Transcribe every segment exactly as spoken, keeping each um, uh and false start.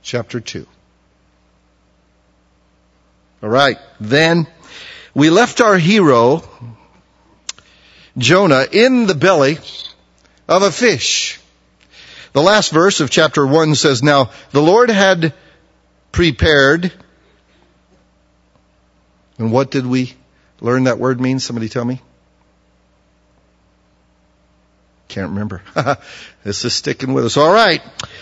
chapter two. All right. Then we left our hero, Jonah, in the belly of a fish. The last verse of chapter one says, now the Lord had prepared. And what did we learn that word means? Somebody tell me. Can't remember. This is sticking with us. All right.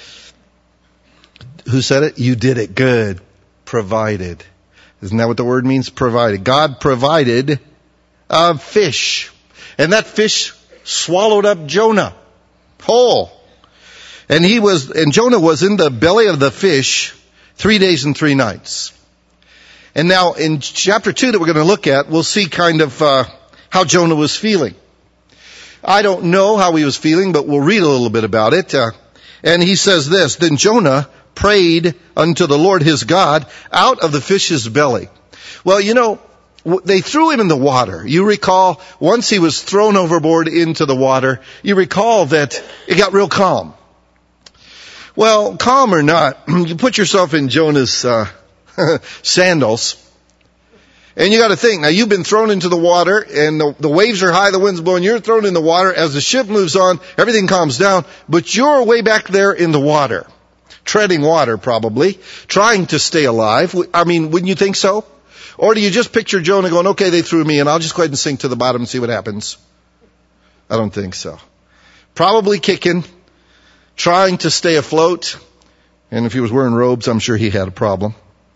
Who said it? You did it. Good. Provided. Isn't that what the word means? Provided. God provided a fish. And that fish swallowed up Jonah whole. And he was, and Jonah was in the belly of the fish three days and three nights. And now in chapter two that we're going to look at, we'll see kind of uh, how Jonah was feeling. I don't know how he was feeling, but we'll read a little bit about it. Uh, and he says this, then Jonah prayed unto the Lord his God out of the fish's belly. Well, you know, they threw him in the water. You recall, once he was thrown overboard into the water, you recall that it got real calm. Well, calm or not, you put yourself in Jonah's uh, sandals, and you got to think, now you've been thrown into the water, and the, the waves are high, the wind's blowing, you're thrown in the water. As the ship moves on, everything calms down, but you're way back there in the water, treading water probably, trying to stay alive. I mean, wouldn't you think so? Or do you just picture Jonah going, okay, they threw me, and I'll just go ahead and sink to the bottom and see what happens? I don't think so. Probably kicking, trying to stay afloat, and if he was wearing robes, I'm sure he had a problem.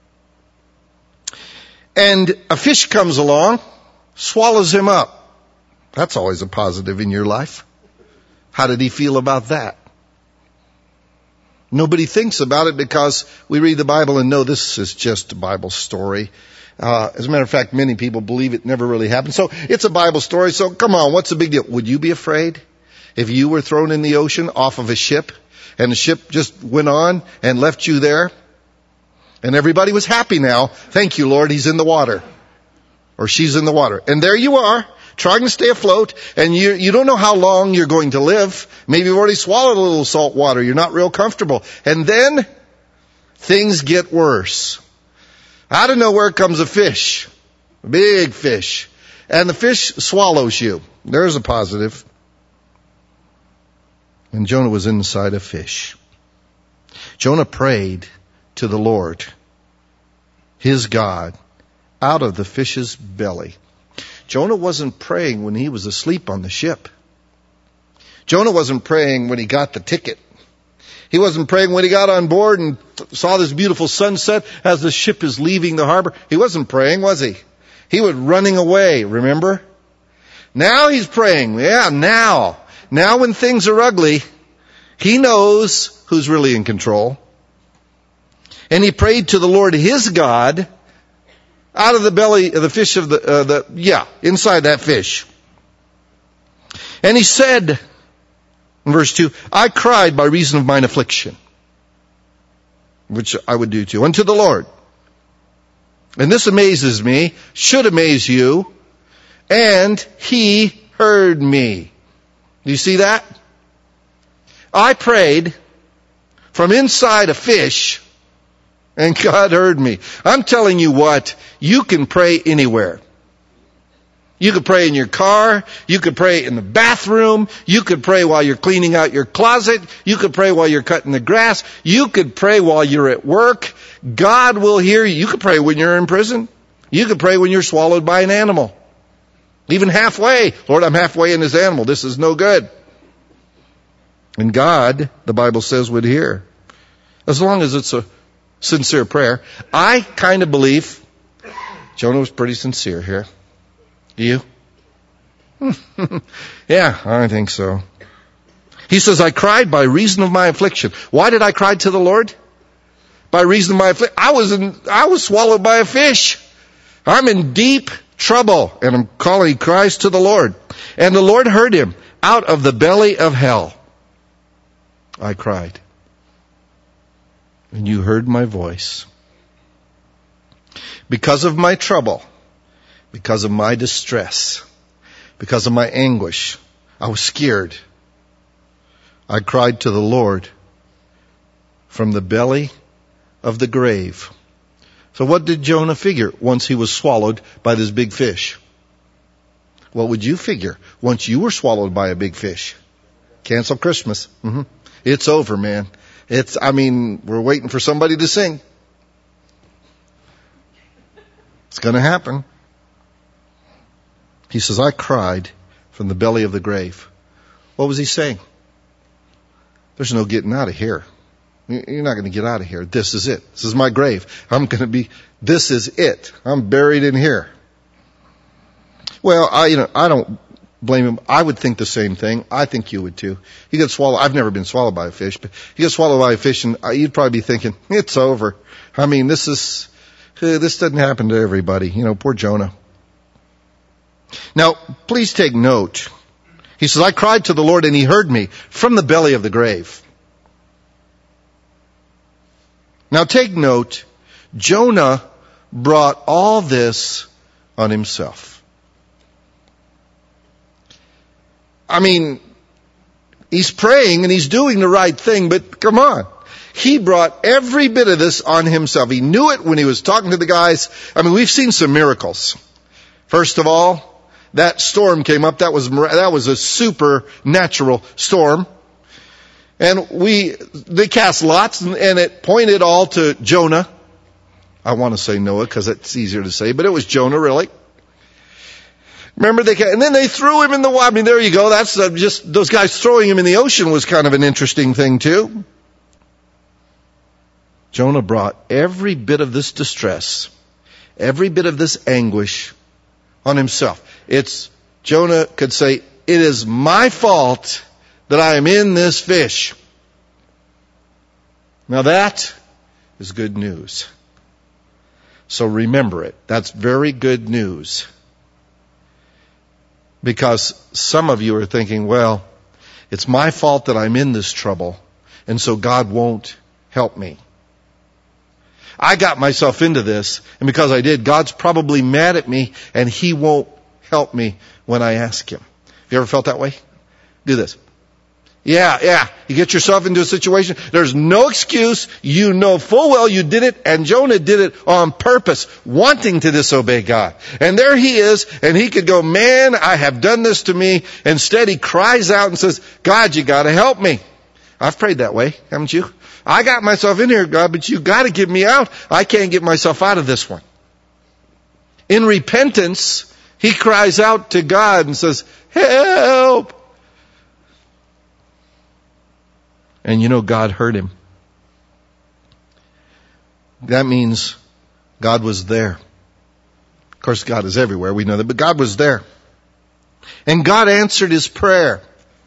And a fish comes along, swallows him up. That's always a positive in your life. How did he feel about that? Nobody thinks about it because we read the Bible and know this is just a Bible story. Uh, as a matter of fact, many people believe it never really happened. So it's a Bible story, so come on, what's the big deal? Would you be afraid if you were thrown in the ocean off of a ship and the ship just went on and left you there? And everybody was happy now. Thank you, Lord, he's in the water. Or she's in the water. And there you are, trying to stay afloat, and you you don't know how long you're going to live. Maybe you've already swallowed a little salt water. You're not real comfortable. And then things get worse. Out of nowhere comes a fish. A big fish. And the fish swallows you. There's a positive. And Jonah was inside a fish. Jonah prayed to the Lord, his God, out of the fish's belly. Jonah wasn't praying when he was asleep on the ship. Jonah wasn't praying when he got the ticket. He wasn't praying when he got on board and saw this beautiful sunset as the ship is leaving the harbor. He wasn't praying, was he? He was running away, remember? Now he's praying. Yeah, now. Now when things are ugly, he knows who's really in control. And he prayed to the Lord his God out of the belly of the fish of the, uh, the, yeah, inside that fish. And he said, in verse two, I cried by reason of mine affliction, which I would do too, unto the Lord. And this amazes me, should amaze you, and he heard me. Do you see that? I prayed from inside a fish, and God heard me. I'm telling you what, you can pray anywhere. You could pray in your car. You could pray in the bathroom. You could pray while you're cleaning out your closet. You could pray while you're cutting the grass. You could pray while you're at work. God will hear you. You could pray when you're in prison. You could pray when you're swallowed by an animal. Even halfway. Lord, I'm halfway in this animal. This is no good. And God, the Bible says, would hear. As long as it's a sincere prayer. I kind of believe Jonah was pretty sincere here. Do you? Yeah, I think so. He says, I cried by reason of my affliction. Why did I cry to the Lord? By reason of my affliction. I was in, I was swallowed by a fish. I'm in deep trouble. And I'm calling, he cries to the Lord. And the Lord heard him out of the belly of hell. I cried. And you heard my voice. Because of my trouble, because of my distress, because of my anguish, I was scared. I cried to the Lord from the belly of the grave. So what did Jonah figure once he was swallowed by this big fish? What would you figure once you were swallowed by a big fish? Cancel Christmas. Mm-hmm. It's over, man. It's, I mean, we're waiting for somebody to sing. It's going to happen. He says, I cried from the belly of the grave. What was he saying? There's no getting out of here. You're not going to get out of here. This is it. This is my grave. I'm going to be, this is it. I'm buried in here. Well, I, you know, I don't blame him. I would think the same thing. I think you would too. You get swallowed. I've never been swallowed by a fish, but you get swallowed by a fish and you'd probably be thinking, it's over. I mean, this is, this doesn't happen to everybody. You know, poor Jonah. Now, please take note. He says, I cried to the Lord and he heard me from the belly of the grave. Now take note, Jonah brought all this on himself. I mean, he's praying and he's doing the right thing, but come on. He brought every bit of this on himself. He knew it when he was talking to the guys. I mean, we've seen some miracles. First of all, that storm came up. That was, that was a supernatural storm. And we, they cast lots and, and it pointed all to Jonah. I want to say Noah because it's easier to say, but it was Jonah really. Remember they, and then they threw him in the water. I mean, there you go. That's uh, just, those guys throwing him in the ocean was kind of an interesting thing too. Jonah brought every bit of this distress, every bit of this anguish on himself. It's, Jonah could say, it is my fault that I am in this fish. Now that is good news. So remember it. That's very good news. Because some of you are thinking, well, it's my fault that I'm in this trouble, and so God won't help me. I got myself into this, and because I did, God's probably mad at me, and He won't help me when I ask Him. Have you ever felt that way? Do this. Yeah, yeah. You get yourself into a situation. There's no excuse. You know full well you did it, and Jonah did it on purpose, wanting to disobey God. And there he is, and he could go, man, I have done this to me. Instead, he cries out and says, God, you gotta help me. I've prayed that way, haven't you? I got myself in here, God, but you gotta get me out. I can't get myself out of this one. In repentance, he cries out to God and says, help! And you know, God heard him. That means God was there. Of course, God is everywhere. We know that. But God was there. And God answered his prayer.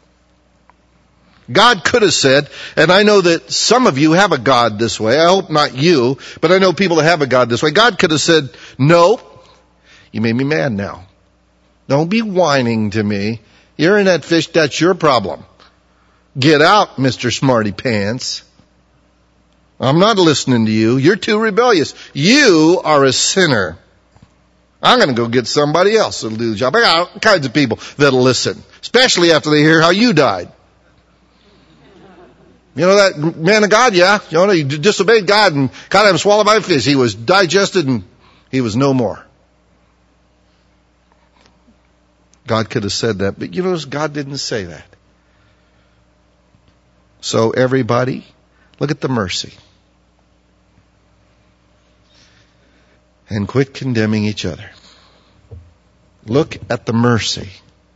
God could have said, and I know that some of you have a God this way. I hope not you, but I know people that have a God this way. God could have said, no, you made me mad now. Don't be whining to me. You're in that fish. That's your problem. Get out, Mister Smarty Pants. I'm not listening to you. You're too rebellious. You are a sinner. I'm going to go get somebody else that'll do the job. I got all kinds of people that'll listen, especially after they hear how you died. You know that man of God, yeah? You know, he disobeyed God and got him swallowed by a fish. He was digested and he was no more. God could have said that, but you know, God didn't say that. So everybody, look at the mercy. And quit condemning each other. Look at the mercy.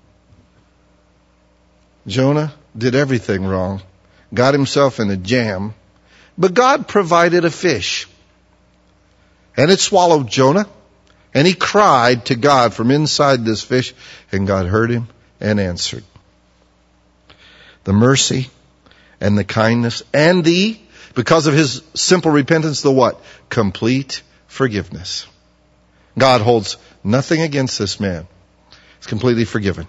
Jonah did everything wrong. Got himself in a jam. But God provided a fish. And it swallowed Jonah. And he cried to God from inside this fish. And God heard him and answered. The mercy and the kindness and the, because of his simple repentance, the what? Complete forgiveness. God holds nothing against this man. He's completely forgiven.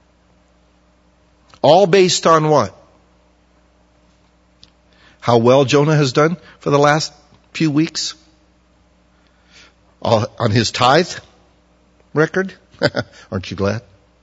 All based on what? How well Jonah has done for the last few weeks? All on his tithe record? Aren't you glad?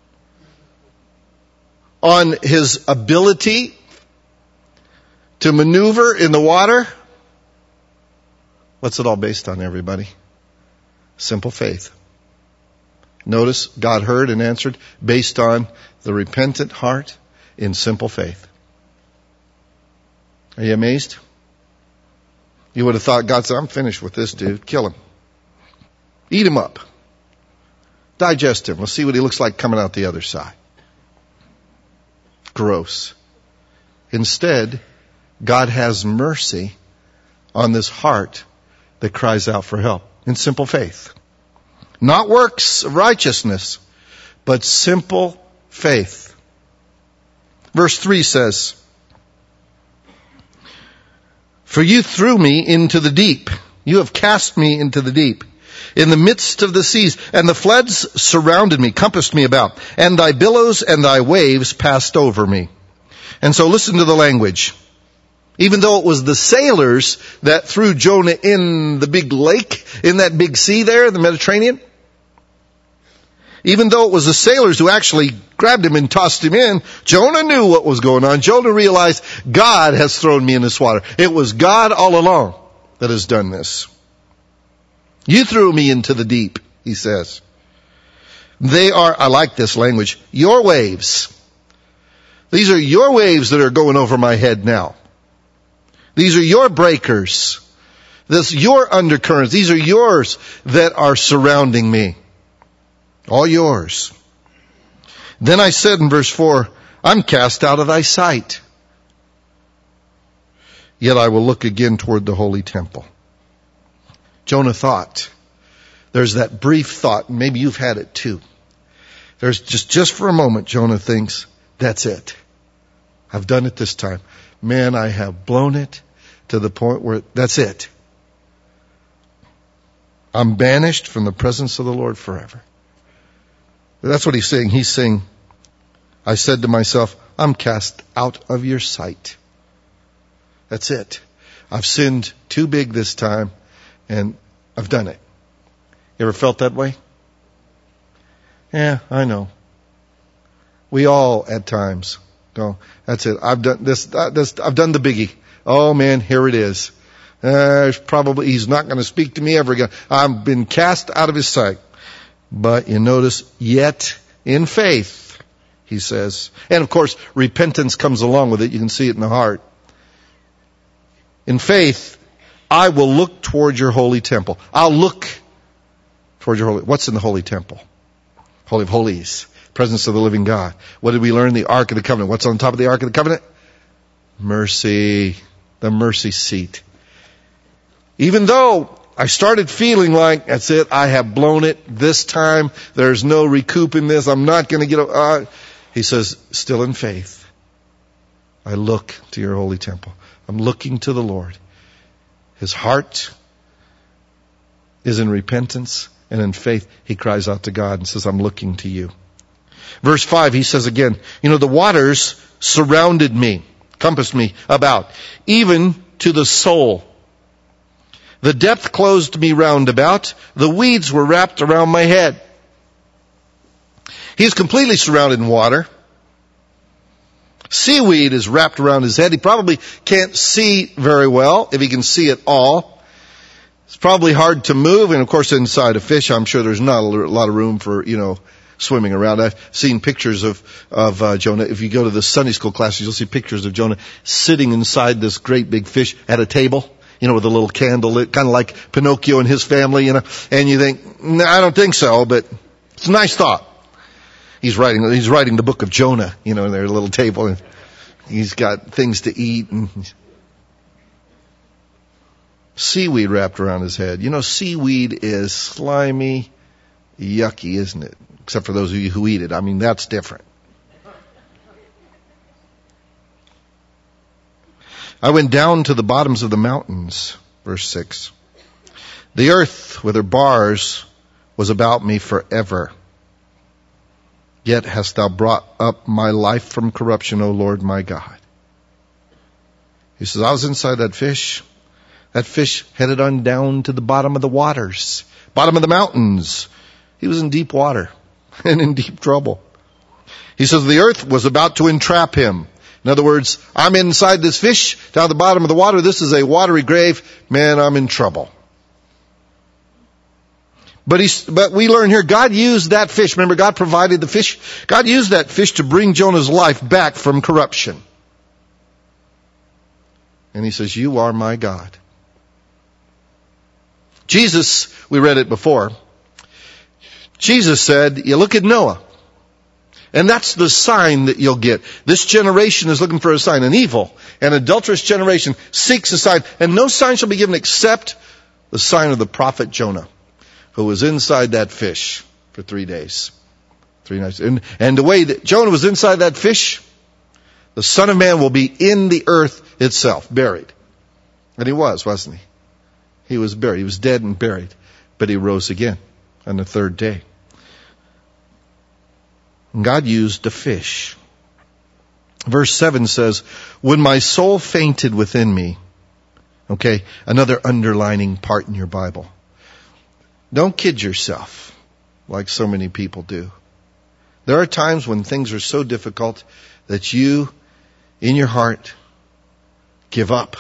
On his ability to maneuver in the water? What's it all based on, everybody? Simple faith. Notice God heard and answered based on the repentant heart in simple faith. Are you amazed? You would have thought God said, I'm finished with this dude. Kill him. Eat him up. Digest him. Let's see what he looks like coming out the other side. Gross. Instead, God has mercy on this heart that cries out for help in simple faith. Not works of righteousness, but simple faith. Verse three says, for you threw me into the deep. You have cast me into the deep, in the midst of the seas, and the floods surrounded me, compassed me about, and thy billows and thy waves passed over me. And so listen to the language. Even though it was the sailors that threw Jonah in the big lake, in that big sea there, the Mediterranean, even though it was the sailors who actually grabbed him and tossed him in, Jonah knew what was going on. Jonah realized God has thrown me in this water. It was God all along that has done this. You threw me into the deep, he says. They are, I like this language, your waves. These are your waves that are going over my head now. These are your breakers. This your undercurrents. These are yours that are surrounding me. All yours. Then I said in verse four, I'm cast out of thy sight. Yet I will look again toward the holy temple. Jonah thought. There's that brief thought, and maybe you've had it too. There's just, just for a moment, Jonah thinks, that's it. I've done it this time. Man, I have blown it to the point where that's it. I'm banished from the presence of the Lord forever. That's what he's saying. He's saying, I said to myself, I'm cast out of your sight. That's it. I've sinned too big this time, and I've done it. You ever felt that way? Yeah, I know. We all at times go, that's it. I've done this, this I've done the biggie. Oh man, here it is. Uh, probably, he's not going to speak to me ever again. I've been cast out of his sight. But you notice, yet in faith, he says. And of course, repentance comes along with it. You can see it in the heart. In faith, I will look toward your holy temple. I'll look toward your holy... What's in the holy temple? Holy of Holies. Presence of the living God. What did we learn? The Ark of the Covenant. What's on top of the Ark of the Covenant? Mercy. The mercy seat. Even though I started feeling like, that's it, I have blown it this time. There's no recouping this. I'm not going to get... Uh, he says, still in faith, I look to your holy temple. I'm looking to the Lord. His heart is in repentance, and in faith, he cries out to God and says, I'm looking to you. Verse five, he says again, you know, the waters surrounded me, compassed me about, even to the soul. The depth closed me round about. The weeds were wrapped around my head. He's completely surrounded in water. Seaweed is wrapped around his head. He probably can't see very well, if he can see at all. It's probably hard to move. And of course, inside a fish, I'm sure there's not a lot of room for, you know, swimming around. I've seen pictures of, of uh, Jonah. If you go to the Sunday school classes, you'll see pictures of Jonah sitting inside this great big fish at a table. You know, with a little candle lit, kind of like Pinocchio and his family, you know. And you think, nah, I don't think so, but it's a nice thought. He's writing, he's writing the book of Jonah, you know, in their little table, and he's got things to eat and seaweed wrapped around his head. You know, seaweed is slimy, yucky, isn't it? Except for those of you who eat it. I mean, that's different. I went down to the bottoms of the mountains, verse six. The earth with her bars was about me forever. Yet hast thou brought up my life from corruption, O Lord my God. He says, I was inside that fish. That fish headed on down to the bottom of the waters, bottom of the mountains. He was in deep water and in deep trouble. He says the earth was about to entrap him. In other words, I'm inside this fish down at the bottom of the water. This is a watery grave. Man, I'm in trouble. But he, but we learn here, God used that fish. Remember, God provided the fish. God used that fish to bring Jonah's life back from corruption. And he says, you are my God. Jesus, we read it before. Jesus said, you look at Noah. And that's the sign that you'll get. This generation is looking for a sign. An evil and adulterous generation seeks a sign. And no sign shall be given except the sign of the prophet Jonah, who was inside that fish for three days. Three nights. And, and the way that Jonah was inside that fish, the Son of Man will be in the earth itself, buried. And he was, wasn't he? He was buried. He was dead and buried. But he rose again on the third day. And God used a fish. Verse seven says, when my soul fainted within me. Okay, another underlining part in your Bible. Don't kid yourself like so many people do. There are times when things are so difficult that you, in your heart, give up.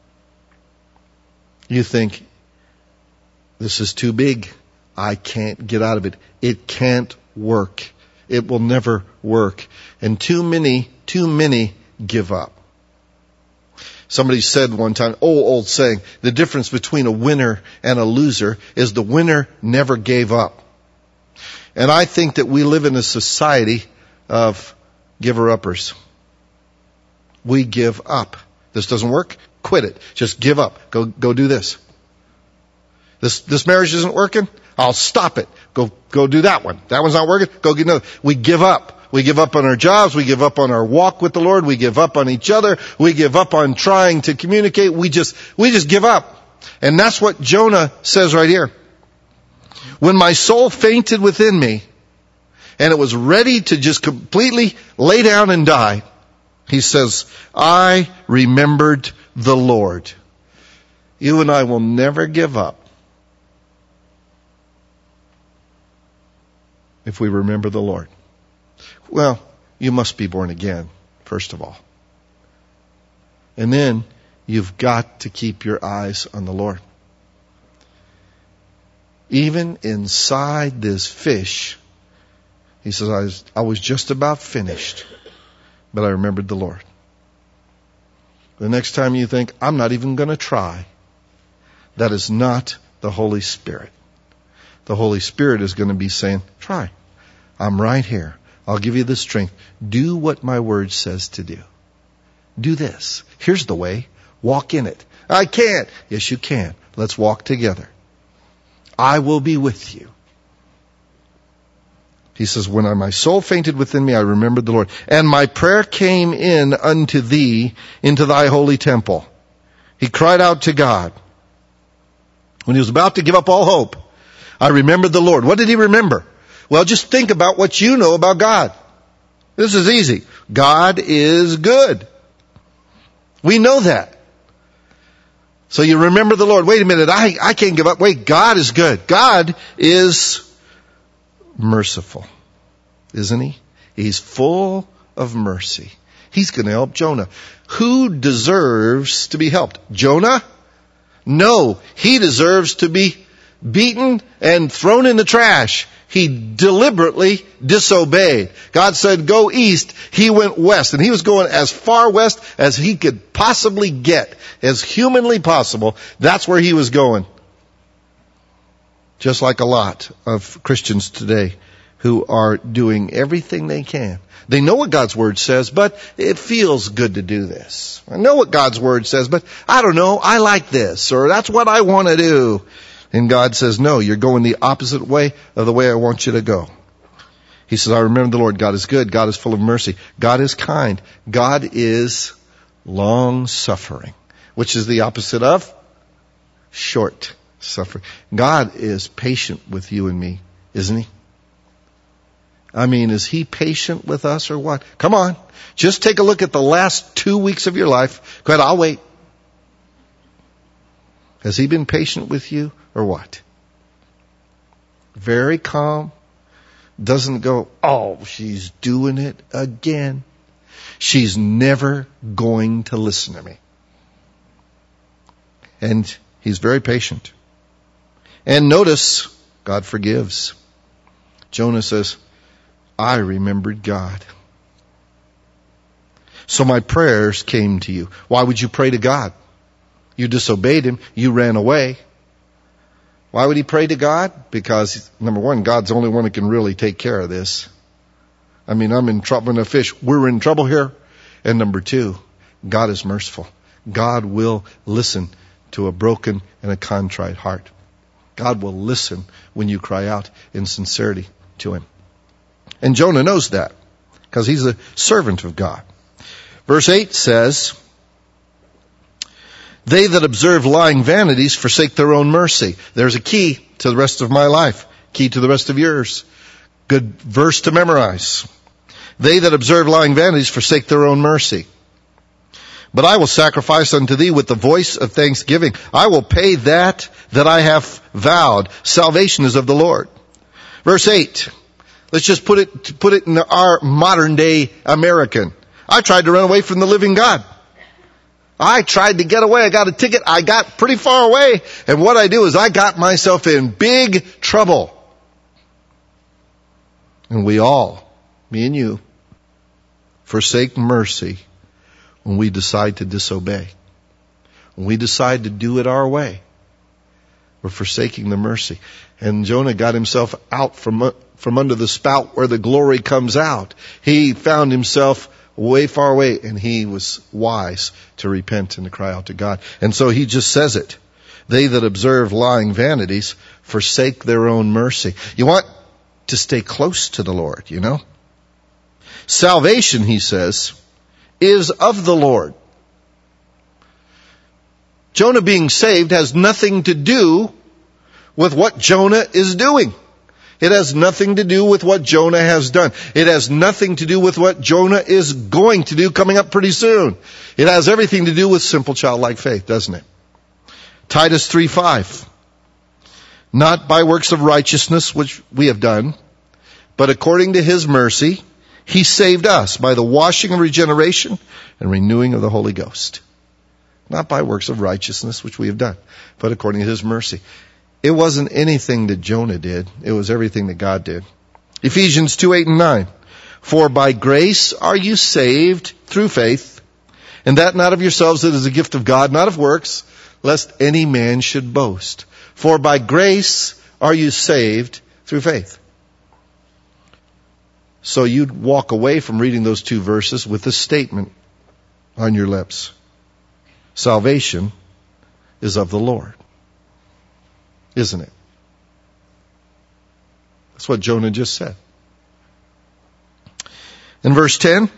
You think, this is too big. I can't get out of it. It can't work. It will never work. And too many, too many give up. Somebody said one time, old, old saying, the difference between a winner and a loser is the winner never gave up. And I think that we live in a society of giver-uppers. We give up. This doesn't work? Quit it. Just give up. Go, go do this. This, this marriage isn't working? I'll stop it. Go, go do that one. That one's not working? Go get another. We give up. We give up on our jobs. We give up on our walk with the Lord. We give up on each other. We give up on trying to communicate. We just, we just give up. And that's what Jonah says right here. When my soul fainted within me and it was ready to just completely lay down and die, he says, I remembered the Lord. You and I will never give up if we remember the Lord. Well, you must be born again, first of all. And then you've got to keep your eyes on the Lord. Even inside this fish, he says, I was, I was just about finished, but I remembered the Lord. The next time you think, I'm not even going to try, that is not the Holy Spirit. The Holy Spirit is going to be saying, try. I'm right here. I'll give you the strength. Do what my word says to do. Do this. Here's the way. Walk in it. I can't. Yes, you can. Let's walk together. I will be with you. He says, when my soul fainted within me, I remembered the Lord. And my prayer came in unto thee into thy holy temple. He cried out to God. When he was about to give up all hope, I remembered the Lord. What did he remember? Well, just think about what you know about God. This is easy. God is good. We know that. So you remember the Lord. Wait a minute, I, I can't give up. Wait, God is good. God is merciful, isn't he? He's full of mercy. He's going to help Jonah. Who deserves to be helped? Jonah? No, he deserves to be beaten and thrown in the trash. He deliberately disobeyed. God said, go east. He went west. And he was going as far west as he could possibly get, as humanly possible. That's where he was going. Just like a lot of Christians today who are doing everything they can. They know what God's Word says, but it feels good to do this. I know what God's Word says, but I don't know, I like this, or that's what I want to do. And God says, no, you're going the opposite way of the way I want you to go. He says, I remember the Lord. God is good. God is full of mercy. God is kind. God is long-suffering, which is the opposite of short-suffering. God is patient with you and me, isn't he? I mean, is he patient with us or what? Come on. Just take a look at the last two weeks of your life. Go ahead, I'll wait. Has he been patient with you or what? Very calm. Doesn't go, oh, she's doing it again. She's never going to listen to me. And he's very patient. And notice God forgives. Jonah says, I remembered God. So my prayers came to you. Why would you pray to God? You disobeyed him. You ran away. Why would he pray to God? Because, number one, God's the only one who can really take care of this. I mean, I'm in trouble in a fish. We're in trouble here. And number two, God is merciful. God will listen to a broken and a contrite heart. God will listen when you cry out in sincerity to him. And Jonah knows that because he's a servant of God. Verse eight says, they that observe lying vanities forsake their own mercy. There's a key to the rest of my life. Key to the rest of yours. Good verse to memorize. They that observe lying vanities forsake their own mercy. But I will sacrifice unto thee with the voice of thanksgiving. I will pay that that I have vowed. Salvation is of the Lord. Verse eight. Let's just put it, put it in our modern day American. I tried to run away from the living God. I tried to get away. I got a ticket. I got pretty far away. And what I do is I got myself in big trouble. And we all, me and you, forsake mercy when we decide to disobey. When we decide to do it our way, we're forsaking the mercy. And Jonah got himself out from, from under the spout where the glory comes out. He found himself way far away, and he was wise to repent and to cry out to God. And so he just says it. They that observe lying vanities forsake their own mercy. You want to stay close to the Lord, you know? Salvation, he says, is of the Lord. Jonah being saved has nothing to do with what Jonah is doing. It has nothing to do with what Jonah has done. It has nothing to do with what Jonah is going to do coming up pretty soon. It has everything to do with simple childlike faith, doesn't it? Titus three five. Not by works of righteousness which we have done, but according to his mercy, he saved us by the washing of regeneration and renewing of the Holy Ghost. Not by works of righteousness which we have done, but according to his mercy. It wasn't anything that Jonah did. It was everything that God did. Ephesians two eight and nine. For by grace are you saved through faith, and that not of yourselves, it is a gift of God, not of works, lest any man should boast. For by grace are you saved through faith. So you'd walk away from reading those two verses with this statement on your lips. Salvation is of the Lord. Isn't it? That's what Jonah just said. In verse ten,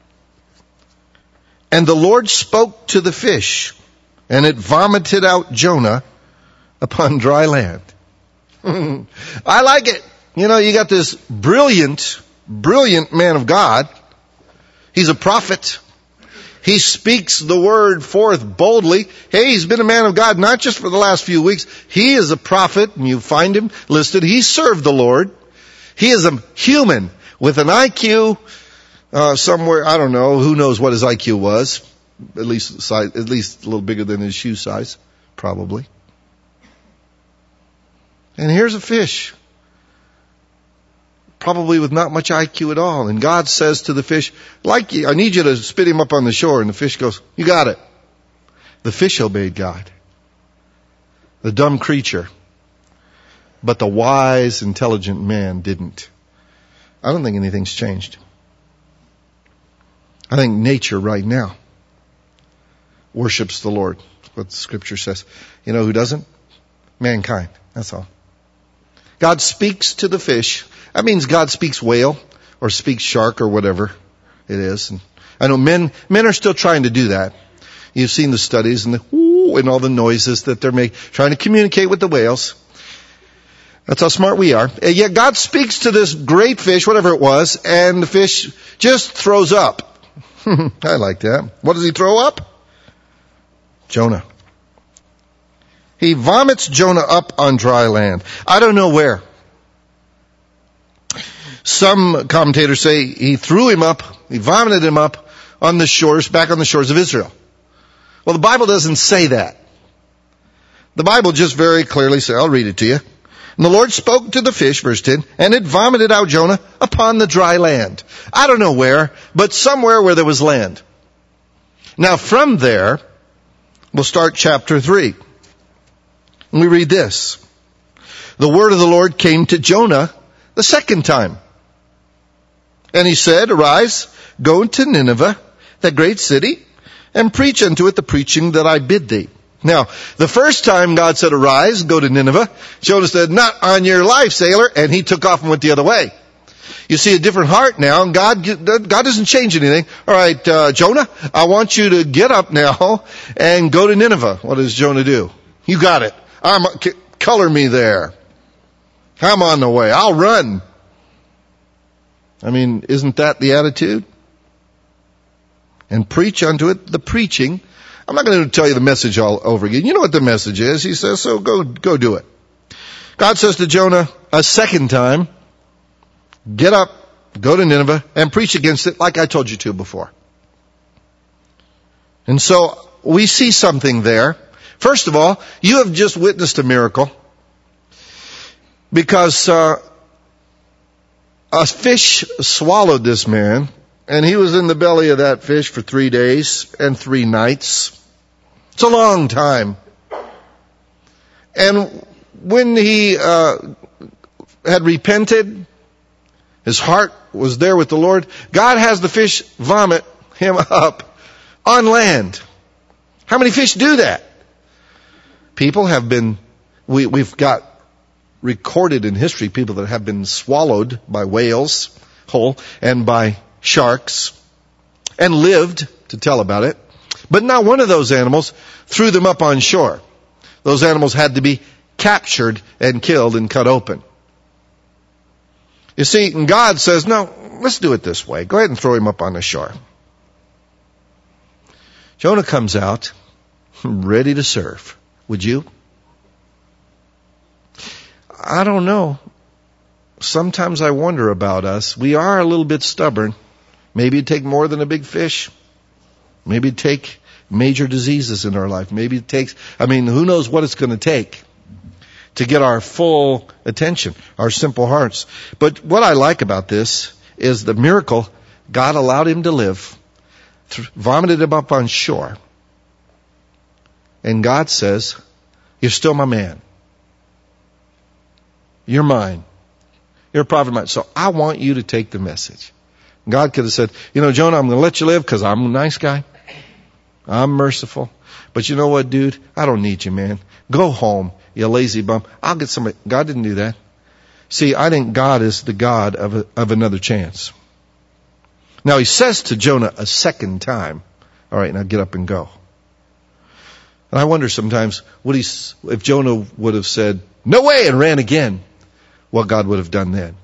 and the Lord spoke to the fish, and it vomited out Jonah upon dry land. I like it. You know, you got this brilliant, brilliant man of God. He's a prophet. He speaks the word forth boldly. Hey, he's been a man of God not just for the last few weeks. He is a prophet, and you find him listed. He served the Lord. He is a human with an I Q uh, somewhere, I don't know, who knows what his I Q was. At least size, at least a little bigger than his shoe size, probably. And here's a fish, probably with not much I Q at all. And God says to the fish, like you, I need you to spit him up on the shore. And the fish goes, you got it. The fish obeyed God. The dumb creature. But the wise, intelligent man didn't. I don't think anything's changed. I think nature right now worships the Lord. That's what the scripture says. You know who doesn't? Mankind. That's all. God speaks to the fish. That means God speaks whale or speaks shark or whatever it is. And I know men, men are still trying to do that. You've seen the studies and the whoo and all the noises that they're making, trying to communicate with the whales. That's how smart we are. And yet God speaks to this great fish, whatever it was, and the fish just throws up. I like that. What does he throw up? Jonah. He vomits Jonah up on dry land. I don't know where. Some commentators say he threw him up, he vomited him up on the shores, back on the shores of Israel. Well, the Bible doesn't say that. The Bible just very clearly says, I'll read it to you. And the Lord spoke to the fish, verse ten, and it vomited out Jonah upon the dry land. I don't know where, but somewhere where there was land. Now from there, we'll start chapter three. And we read this. The word of the Lord came to Jonah the second time. And he said, arise, go to Nineveh, that great city, and preach unto it the preaching that I bid thee. Now, the first time God said, arise, go to Nineveh, Jonah said, not on your life, sailor, and he took off and went the other way. You see a different heart now, and God, God doesn't change anything. All right, uh, Jonah, I want you to get up now and go to Nineveh. What does Jonah do? You got it. I'm, color me there. I'm on the way. I'll run. I mean, isn't that the attitude? And preach unto it the preaching. I'm not going to tell you the message all over again. You know what the message is. He says, so go, go do it. God says to Jonah a second time, get up, go to Nineveh, and preach against it like I told you to before. And so we see something there. First of all, you have just witnessed a miracle because uh, a fish swallowed this man, and he was in the belly of that fish for three days and three nights. It's a long time. And when he uh, had repented, his heart was there with the Lord, God has the fish vomit him up on land. How many fish do that? People have been, we, we've got recorded in history people that have been swallowed by whales whole and by sharks and lived to tell about it. But not one of those animals threw them up on shore. Those animals had to be captured and killed and cut open. You see, and God says, no, let's do it this way. Go ahead and throw him up on the shore. Jonah comes out ready to serve. Would you? I don't know. Sometimes I wonder about us. We are a little bit stubborn. Maybe it'd take more than a big fish. Maybe it'd take major diseases in our life. Maybe it takes, I mean, who knows what it's going to take to get our full attention, our simple hearts. But what I like about this is the miracle, God allowed him to live, vomited him up on shore. And God says, you're still my man. You're mine. You're a prophet of mine. So I want you to take the message. God could have said, you know, Jonah, I'm going to let you live because I'm a nice guy. I'm merciful. But you know what, dude? I don't need you, man. Go home, you lazy bum. I'll get somebody. God didn't do that. See, I think God is the God of a, of another chance. Now he says to Jonah a second time, all right, now get up and go. And I wonder sometimes, would he, if Jonah would have said, no way, and ran again, what God would have done then.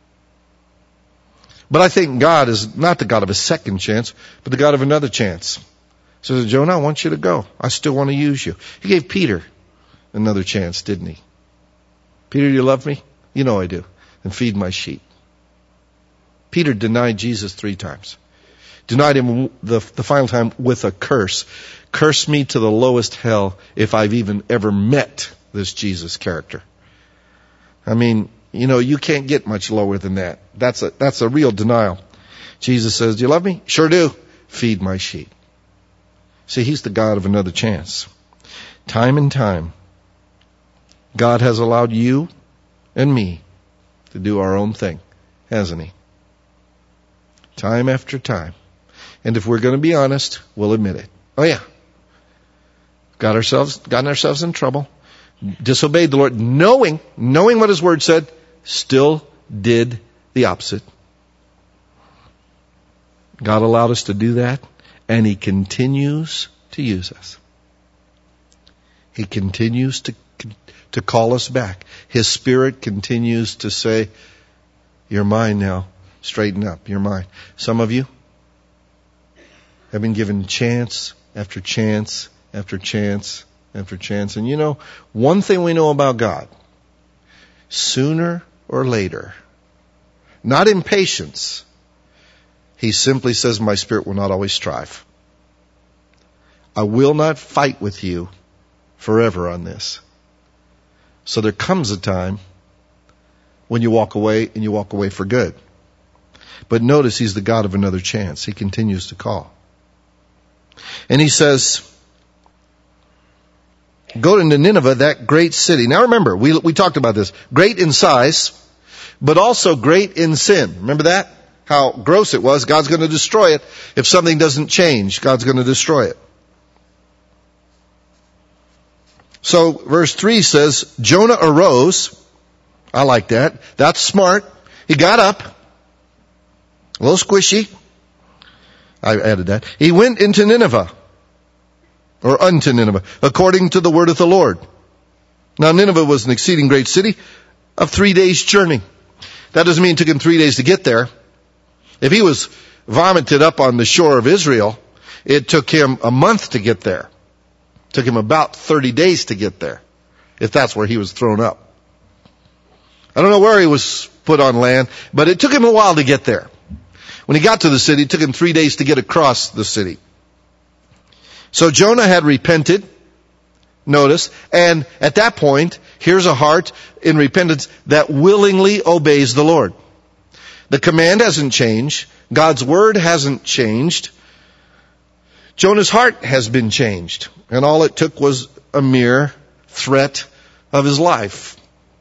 But I think God is not the God of a second chance, but the God of another chance. He says, Jonah, I want you to go. I still want to use you. He gave Peter another chance, didn't he? Peter, do you love me? You know I do. And feed my sheep. Peter denied Jesus three times. Denied him the, the final time with a curse. Curse me to the lowest hell if I've even ever met this Jesus character. I mean, you know, you can't get much lower than that. That's a, that's a real denial. Jesus says, do you love me? Sure do. Feed my sheep. See, he's the God of another chance. Time and time, God has allowed you and me to do our own thing, hasn't he? Time after time. And if we're going to be honest, we'll admit it. Oh yeah. Got ourselves, gotten ourselves in trouble. Disobeyed the Lord, knowing, knowing what his word said, still did the opposite. God allowed us to do that, and he continues to use us. He continues to, to call us back. His Spirit continues to say, you're mine now. Straighten up. You're mine. Some of you have been given chance after chance after chance after chance. And you know, one thing we know about God, sooner or later, not impatience, he simply says, my spirit will not always strive. I will not fight with you forever on this. So there comes a time when you walk away, and you walk away for good. But notice he's the God of another chance. He continues to call. And he says, go to Nineveh, that great city. Now remember, we, we talked about this. Great in size, but also great in sin. Remember that? How gross it was. God's going to destroy it. If something doesn't change, God's going to destroy it. So verse three says, Jonah arose. I like that. That's smart. He got up. A little squishy. I added that. He went into Nineveh. Or unto Nineveh. According to the word of the Lord. Now Nineveh was an exceeding great city of three days' journey. That doesn't mean it took him three days to get there. If he was vomited up on the shore of Israel, it took him a month to get there. It took him about thirty days to get there. If that's where he was thrown up. I don't know where he was put on land, but it took him a while to get there. When he got to the city, it took him three days to get across the city. So Jonah had repented, notice, and at that point, here's a heart in repentance that willingly obeys the Lord. The command hasn't changed. God's word hasn't changed. Jonah's heart has been changed. And all it took was a mere threat of his life.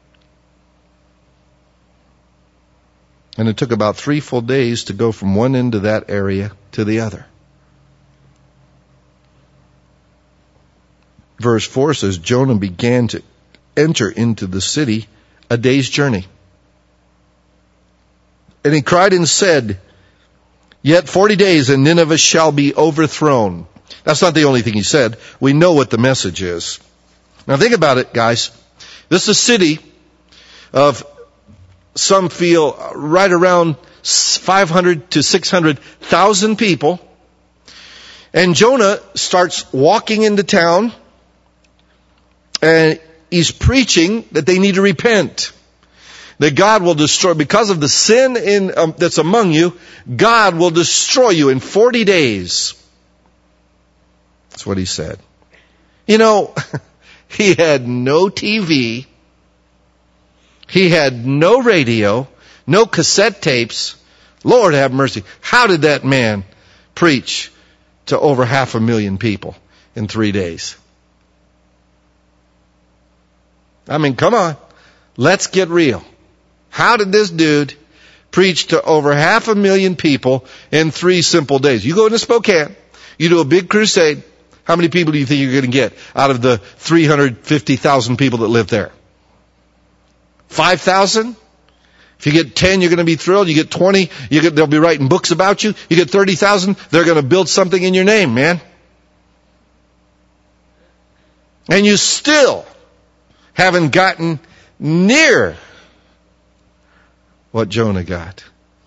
And it took about three full days to go from one end of that area to the other. Verse four says, Jonah began to enter into the city a day's journey. And he cried and said, yet forty days and Nineveh shall be overthrown. That's not the only thing he said. We know what the message is. Now think about it, guys. This is a city of, some feel, right around five hundred to six hundred thousand people. And Jonah starts walking into town. And he's preaching that they need to repent. That God will destroy, because of the sin in, um, that's among you, God will destroy you in forty days. That's what he said. You know, he had no T V. He had no radio, no cassette tapes. Lord have mercy. How did that man preach to over half a million people in three days? I mean, come on. Let's get real. How did this dude preach to over half a million people in three simple days? You go into Spokane, you do a big crusade. How many people do you think you're going to get out of the three hundred fifty thousand people that live there? five thousand? If you get ten, you're going to be thrilled. You get twenty, you get, they'll be writing books about you. You get thirty thousand, they're going to build something in your name, man. And you still haven't gotten near what Jonah got.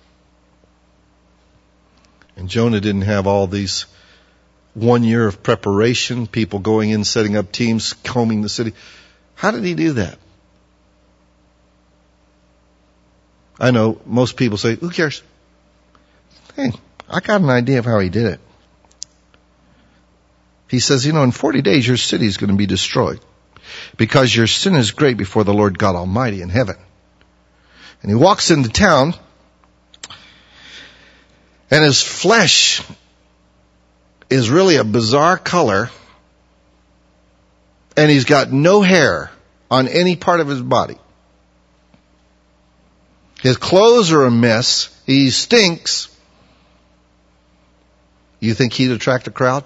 And Jonah didn't have all these one year of preparation, people going in, setting up teams, combing the city. How did he do that? I know most people say, who cares? Hey, I got an idea of how he did it. He says, you know, in forty days your city is going to be destroyed because your sin is great before the Lord God Almighty in heaven. And he walks into town, and his flesh is really a bizarre color, and he's got no hair on any part of his body. His clothes are a mess. He stinks. You think he'd attract a crowd?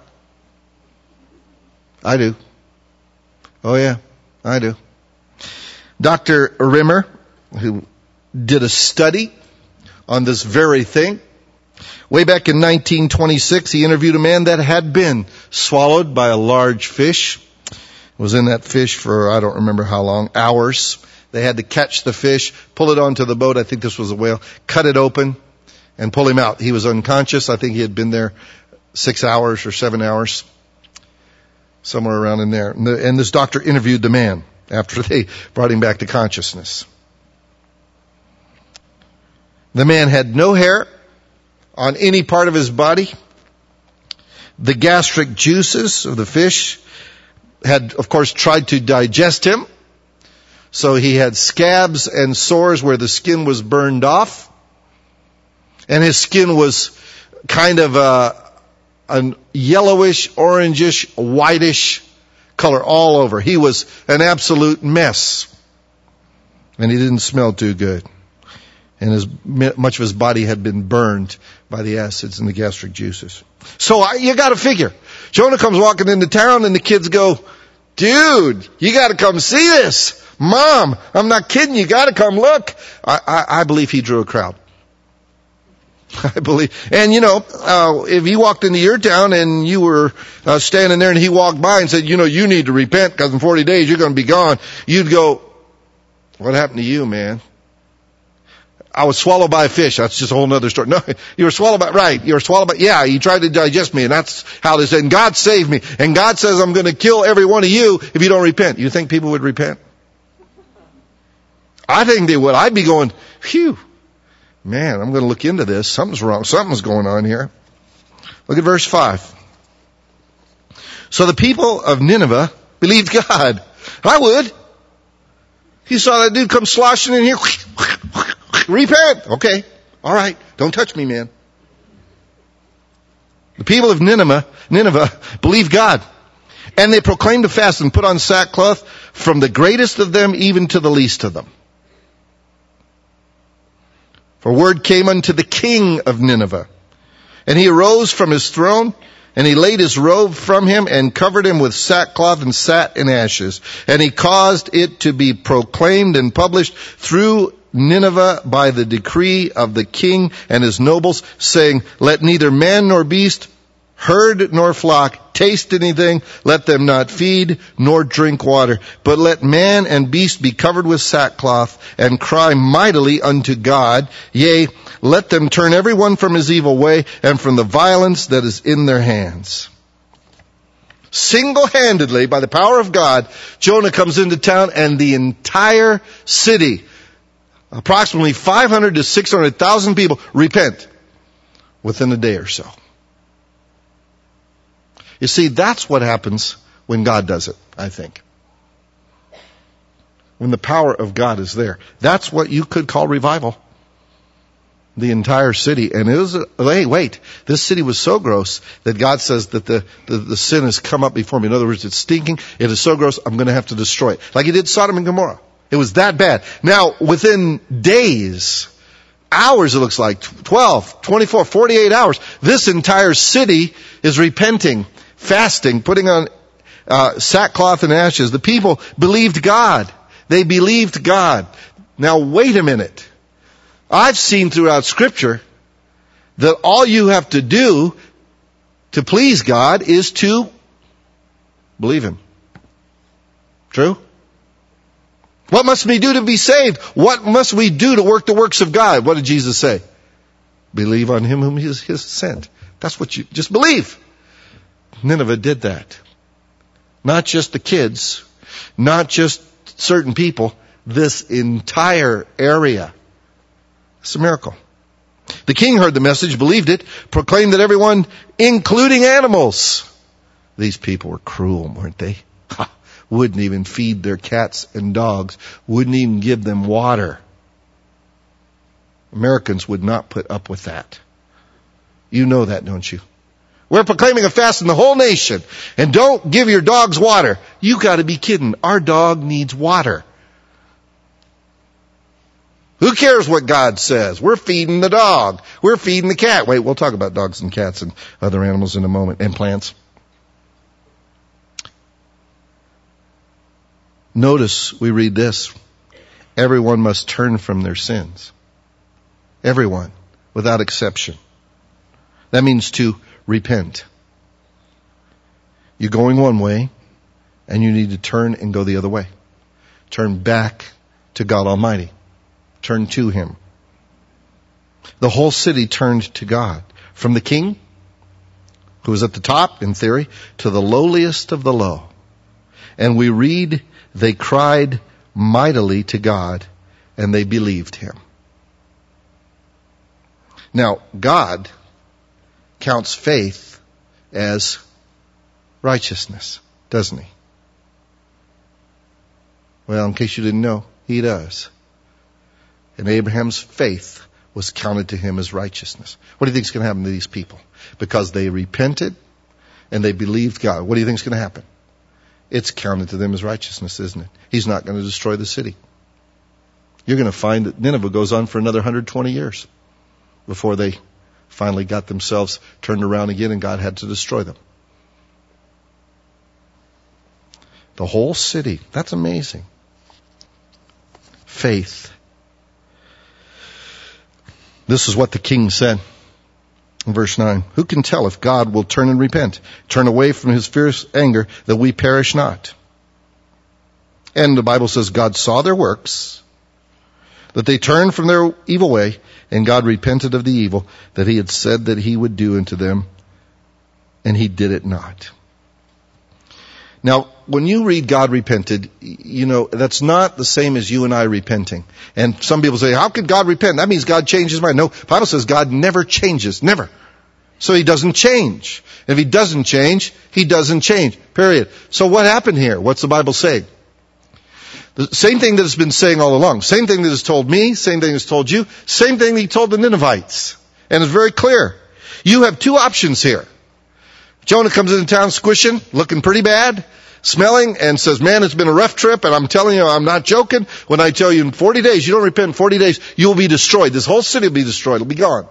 I do. Oh yeah, I do. Doctor Rimmer, who did a study on this very thing, way back in nineteen twenty-six, he interviewed a man that had been swallowed by a large fish. Was in that fish for, I don't remember how long, hours. They had to catch the fish, pull it onto the boat, I think this was a whale, cut it open, and pull him out. He was unconscious. I think he had been there six hours or seven hours. Somewhere around in there. And, the, and this doctor interviewed the man after they brought him back to consciousness. The man had no hair on any part of his body. The gastric juices of the fish had, of course, tried to digest him. So he had scabs and sores where the skin was burned off. And his skin was kind of a, a yellowish, orangish, whitish color all over. He was an absolute mess. And he didn't smell too good. And his, much of his body had been burned by the acids and the gastric juices. So I, you gotta figure. Jonah comes walking into town and the kids go, dude, you gotta come see this. Mom, I'm not kidding, you gotta come look. I, I, I believe he drew a crowd. I believe. And you know, uh, if he walked into your town and you were uh, standing there and he walked by and said, you know, you need to repent because in forty days you're going to be gone, you'd go, what happened to you, man? I was swallowed by a fish. That's just a whole other story. No, you were swallowed by, right, you were swallowed by, yeah, you tried to digest me, and that's how they said, and God saved me, and God says I'm going to kill every one of you if you don't repent. You think people would repent? I think they would. I'd be going, phew, man, I'm going to look into this. Something's wrong. Something's going on here. Look at verse five. So the people of Nineveh believed God. I would. You saw that dude come sloshing in here. Repent. Okay. All right. Don't touch me, man. The people of Nineveh, Nineveh believed God. And they proclaimed a fast and put on sackcloth from the greatest of them even to the least of them. For word came unto the king of Nineveh. And he arose from his throne, and he laid his robe from him and covered him with sackcloth and sat in ashes. And he caused it to be proclaimed and published through Nineveh by the decree of the king and his nobles, saying, let neither man nor beast, herd nor flock taste anything, let them not feed nor drink water, but let man and beast be covered with sackcloth and cry mightily unto God. Yea, let them turn every one from his evil way and from the violence that is in their hands. Single-handedly, by the power of God, Jonah comes into town and the entire city, approximately five hundred to six hundred thousand people, repent within a day or so. You see, that's what happens when God does it, I think. When the power of God is there. That's what you could call revival. The entire city. And it was, hey, wait, this city was so gross that God says that the, the, the sin has come up before me. In other words, it's stinking. It is so gross, I'm going to have to destroy it. Like he did Sodom and Gomorrah. It was that bad. Now, within days, hours it looks like, twelve, twenty-four, forty-eight hours, this entire city is repenting, fasting, putting on uh, sackcloth and ashes. The people believed God. They believed God. Now, wait a minute. I've seen throughout Scripture that all you have to do to please God is to believe Him. True? What must we do to be saved? What must we do to work the works of God? What did Jesus say? Believe on Him whom He has sent. That's what you, just believe. Nineveh did that. Not just the kids, not just certain people, this entire area. It's a miracle. The king heard the message, believed it, proclaimed that everyone, including animals. These people were cruel, weren't they? Ha, wouldn't even feed their cats and dogs, wouldn't even give them water. Americans would not put up with that. You know that, don't you? We're proclaiming a fast in the whole nation. And don't give your dogs water. You gotta be kidding. Our dog needs water. Who cares what God says? We're feeding the dog. We're feeding the cat. Wait, we'll talk about dogs and cats and other animals in a moment, and plants. Notice we read this. Everyone must turn from their sins. Everyone, without exception. That means to repent. You're going one way, and you need to turn and go the other way. Turn back to God Almighty. Turn to Him. The whole city turned to God. From the king, who was at the top, in theory, to the lowliest of the low. And we read, they cried mightily to God, and they believed Him. Now, God counts faith as righteousness, doesn't He? Well, in case you didn't know, he does. And Abraham's faith was counted to him as righteousness. What do you think is going to happen to these people? Because they repented and they believed God. What do you think is going to happen? It's counted to them as righteousness, isn't it? He's not going to destroy the city. You're going to find that Nineveh goes on for another one hundred twenty years before they finally got themselves turned around again and God had to destroy them. The whole city. That's amazing. Faith. This is what the king said in verse nine. Who can tell if God will turn and repent, turn away from his fierce anger, that we perish not? And the Bible says God saw their works, that they turned from their evil way, and God repented of the evil that he had said that he would do unto them, and he did it not. Now, when you read God repented, you know, that's not the same as you and I repenting. And some people say, how could God repent? That means God changed his mind. No, the Bible says God never changes. Never. So he doesn't change. If he doesn't change, he doesn't change. Period. So what happened here? What's the Bible saying? The same thing that it's been saying all along. Same thing that it's told me. Same thing it's told you. Same thing that he told the Ninevites. And it's very clear. You have two options here. Jonah comes into town squishing, looking pretty bad, smelling, and says, man, it's been a rough trip, and I'm telling you, I'm not joking when I tell you in forty days, you don't repent in forty days, you will be destroyed. This whole city will be destroyed. It'll be gone.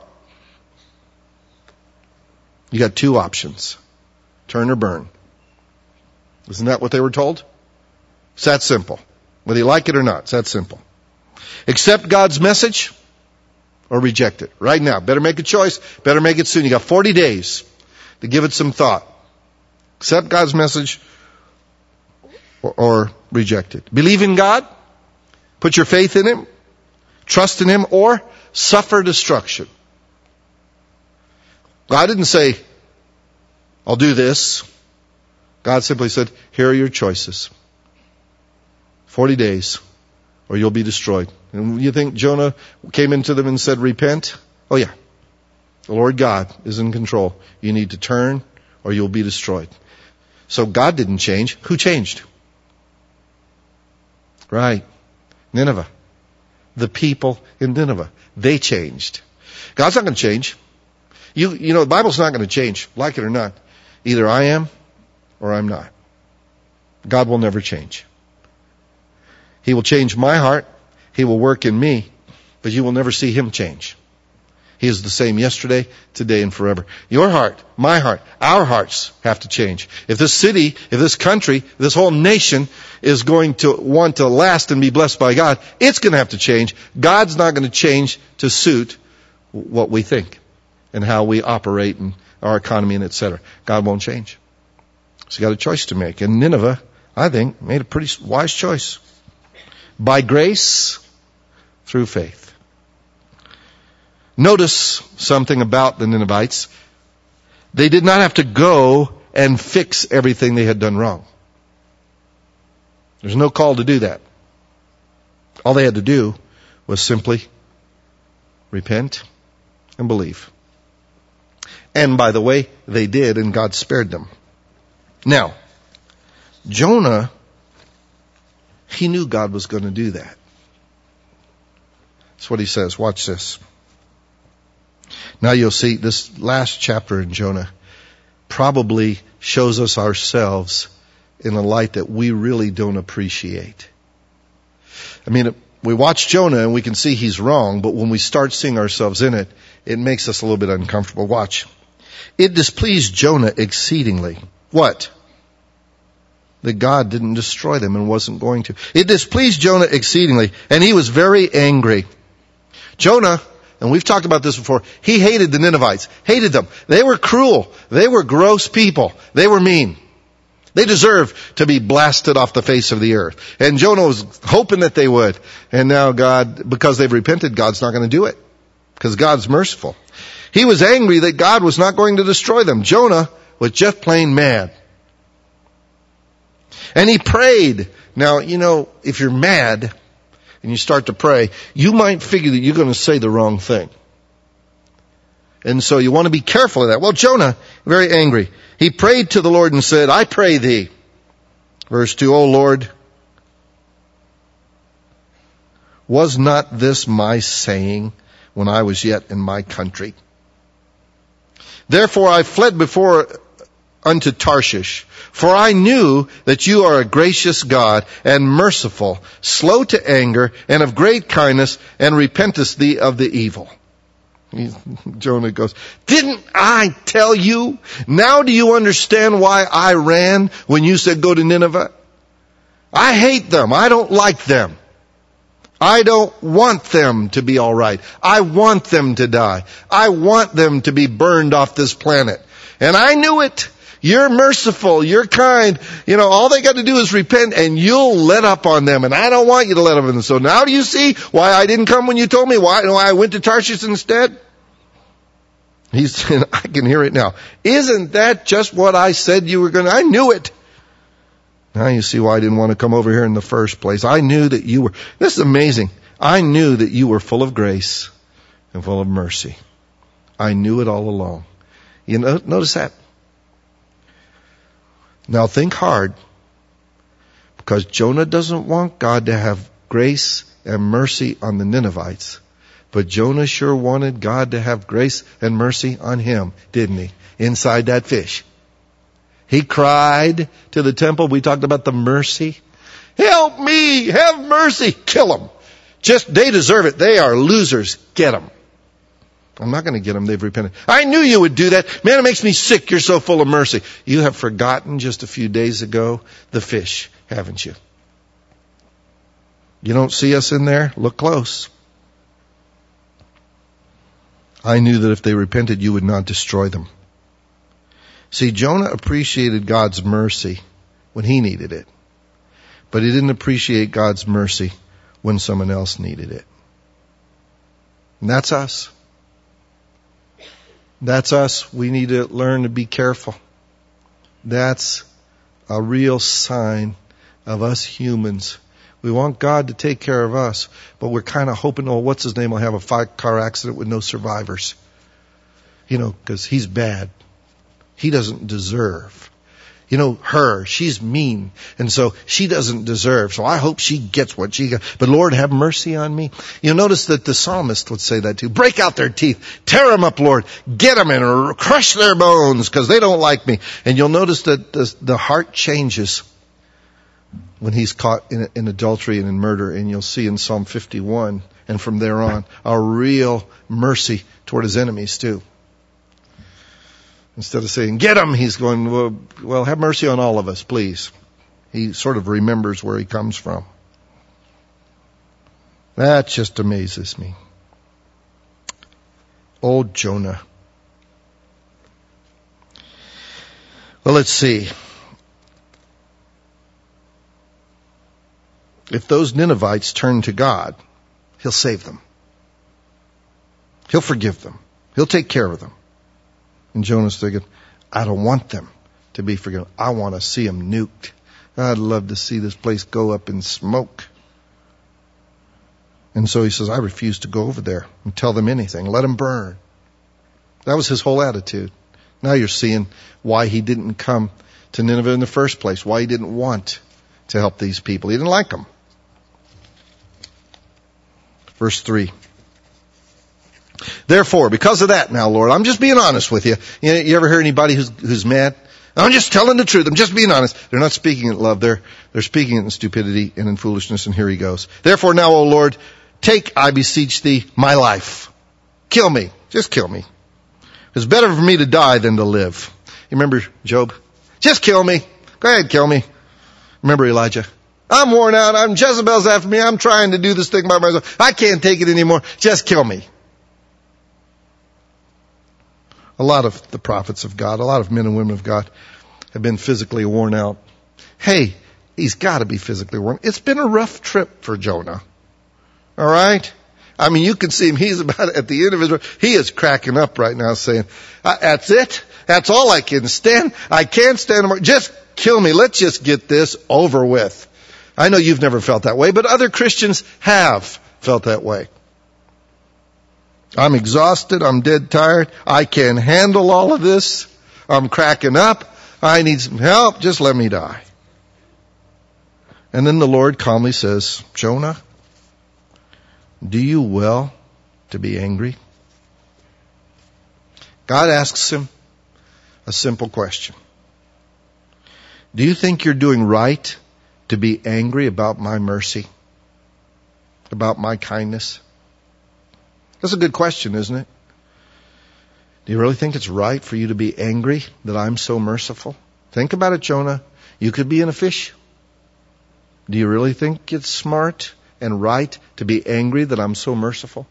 You got two options. Turn or burn. Isn't that what they were told? It's that simple. Whether you like it or not, it's that simple. Accept God's message or reject it. Right now. Better make a choice. Better make it soon. You got forty days to give it some thought. Accept God's message or, or reject it. Believe in God. Put your faith in him. Trust in him, or suffer destruction. God didn't say, I'll do this. God simply said, here are your choices. Forty days, or you'll be destroyed. And you think Jonah came into them and said, repent? Oh yeah. The Lord God is in control. You need to turn, or you'll be destroyed. So God didn't change. Who changed? Right. Nineveh. The people in Nineveh. They changed. God's not going to change. You, you know, the Bible's not going to change, like it or not. Either I am or I'm not. God will never change. He will change my heart. He will work in me, but you will never see him change. He is the same yesterday, today, and forever. Your heart, my heart, our hearts have to change. If this city, if this country, if this whole nation is going to want to last and be blessed by God, it's going to have to change. God's not going to change to suit what we think and how we operate and our economy and et cetera. God won't change. So you got a choice to make. And Nineveh, I think, made a pretty wise choice. By grace, through faith. Notice something about the Ninevites. They did not have to go and fix everything they had done wrong. There's no call to do that. All they had to do was simply repent and believe. And by the way, they did, and God spared them. Now, Jonah, he knew God was going to do that. That's what he says. Watch this. Now you'll see this last chapter in Jonah probably shows us ourselves in a light that we really don't appreciate. I mean, we watch Jonah and we can see he's wrong, but when we start seeing ourselves in it, it makes us a little bit uncomfortable. Watch. It displeased Jonah exceedingly. What? That God didn't destroy them and wasn't going to. It displeased Jonah exceedingly, and he was very angry. Jonah, and we've talked about this before, he hated the Ninevites, hated them. They were cruel. They were gross people. They were mean. They deserved to be blasted off the face of the earth. And Jonah was hoping that they would. And now God, because they've repented, God's not going to do it. Because God's merciful. He was angry that God was not going to destroy them. Jonah was just plain mad. And he prayed. Now, you know, if you're mad and you start to pray, you might figure that you're going to say the wrong thing. And so you want to be careful of that. Well, Jonah, very angry. He prayed to the Lord and said, I pray thee. Verse two, O Lord, Was not this my saying when I was yet in my country? Therefore I fled before unto Tarshish, for I knew that you are a gracious God and merciful, slow to anger, and of great kindness, and repentest thee of the evil. Jonah goes, didn't I tell you? Now do you understand why I ran when you said go to Nineveh? I hate them. I don't like them. I don't want them to be all right. I want them to die. I want them to be burned off this planet. And I knew it. You're merciful. You're kind. You know, all they got to do is repent and you'll let up on them. And I don't want you to let up on them. So now do you see why I didn't come when you told me? Why, why I went to Tarshish instead? He's saying, I can hear it now. Isn't that just what I said you were going to? I knew it. Now you see why I didn't want to come over here in the first place. I knew that you were, this is amazing. I knew that you were full of grace and full of mercy. I knew it all along. You know, notice that. Now think hard, because Jonah doesn't want God to have grace and mercy on the Ninevites, but Jonah sure wanted God to have grace and mercy on him, didn't he? Inside that fish. He cried to the temple. We talked about the mercy. Help me! Have mercy! Kill them. Just, they deserve it. They are losers. Get them. I'm not going to get them. They've repented. I knew you would do that. Man, it makes me sick. You're so full of mercy. You have forgotten just a few days ago the fish, haven't you? You don't see us in there? Look close. I knew that if they repented, you would not destroy them. See, Jonah appreciated God's mercy when he needed it, but he didn't appreciate God's mercy when someone else needed it. And that's us. That's us. We need to learn to be careful. That's a real sign of us humans. We want God to take care of us, but we're kind of hoping, oh, what's his name will have a five car accident with no survivors. You know, because he's bad. He doesn't deserve. You know, her, she's mean, and so she doesn't deserve. So I hope she gets what she got. But Lord, have mercy on me. You'll notice that the psalmist would say that too. Break out their teeth. Tear them up, Lord. Get them and crush their bones because they don't like me. And you'll notice that the, the heart changes when he's caught in, in adultery and in murder. And you'll see in Psalm fifty-one and from there on a real mercy toward his enemies too. Instead of saying, get him, he's going, well, well, have mercy on all of us, please. He sort of remembers where he comes from. That just amazes me. Old Jonah. Well, let's see. If those Ninevites turn to God, he'll save them. He'll forgive them. He'll take care of them. And Jonah's thinking, I don't want them to be forgiven. I want to see them nuked. I'd love to see this place go up in smoke. And so he says, I refuse to go over there and tell them anything. Let them burn. That was his whole attitude. Now you're seeing why he didn't come to Nineveh in the first place, why he didn't want to help these people. He didn't like them. Verse three. Therefore, because of that now, Lord, I'm just being honest with you. You, know, you ever hear anybody who's, who's mad? I'm just telling the truth. I'm just being honest. They're not speaking in love. They're, they're speaking in stupidity and in foolishness. And here he goes. Therefore now, O Lord, take, I beseech thee, my life. Kill me. Just kill me. It's better for me to die than to live. You remember Job? Just kill me. Go ahead, kill me. Remember Elijah? I'm worn out. I'm Jezebel's after me. I'm trying to do this thing by myself. I can't take it anymore. Just kill me. A lot of the prophets of God, a lot of men and women of God have been physically worn out. Hey, he's got to be physically worn. It's been a rough trip for Jonah. All right? I mean, you can see him. He's about at the end of his rope. He is cracking up right now saying, that's it. That's all I can stand. I can't stand anymore. Just kill me. Let's just get this over with. I know you've never felt that way, but other Christians have felt that way. I'm exhausted. I'm dead tired. I can't handle all of this. I'm cracking up. I need some help. Just let me die. And then the Lord calmly says, Jonah, do you well to be angry? God asks him a simple question. Do you think you're doing right to be angry about my mercy? About my kindness? That's a good question, isn't it? Do you really think it's right for you to be angry that I'm so merciful? Think about it, Jonah. You could be in a fish. Do you really think it's smart and right to be angry that I'm so merciful?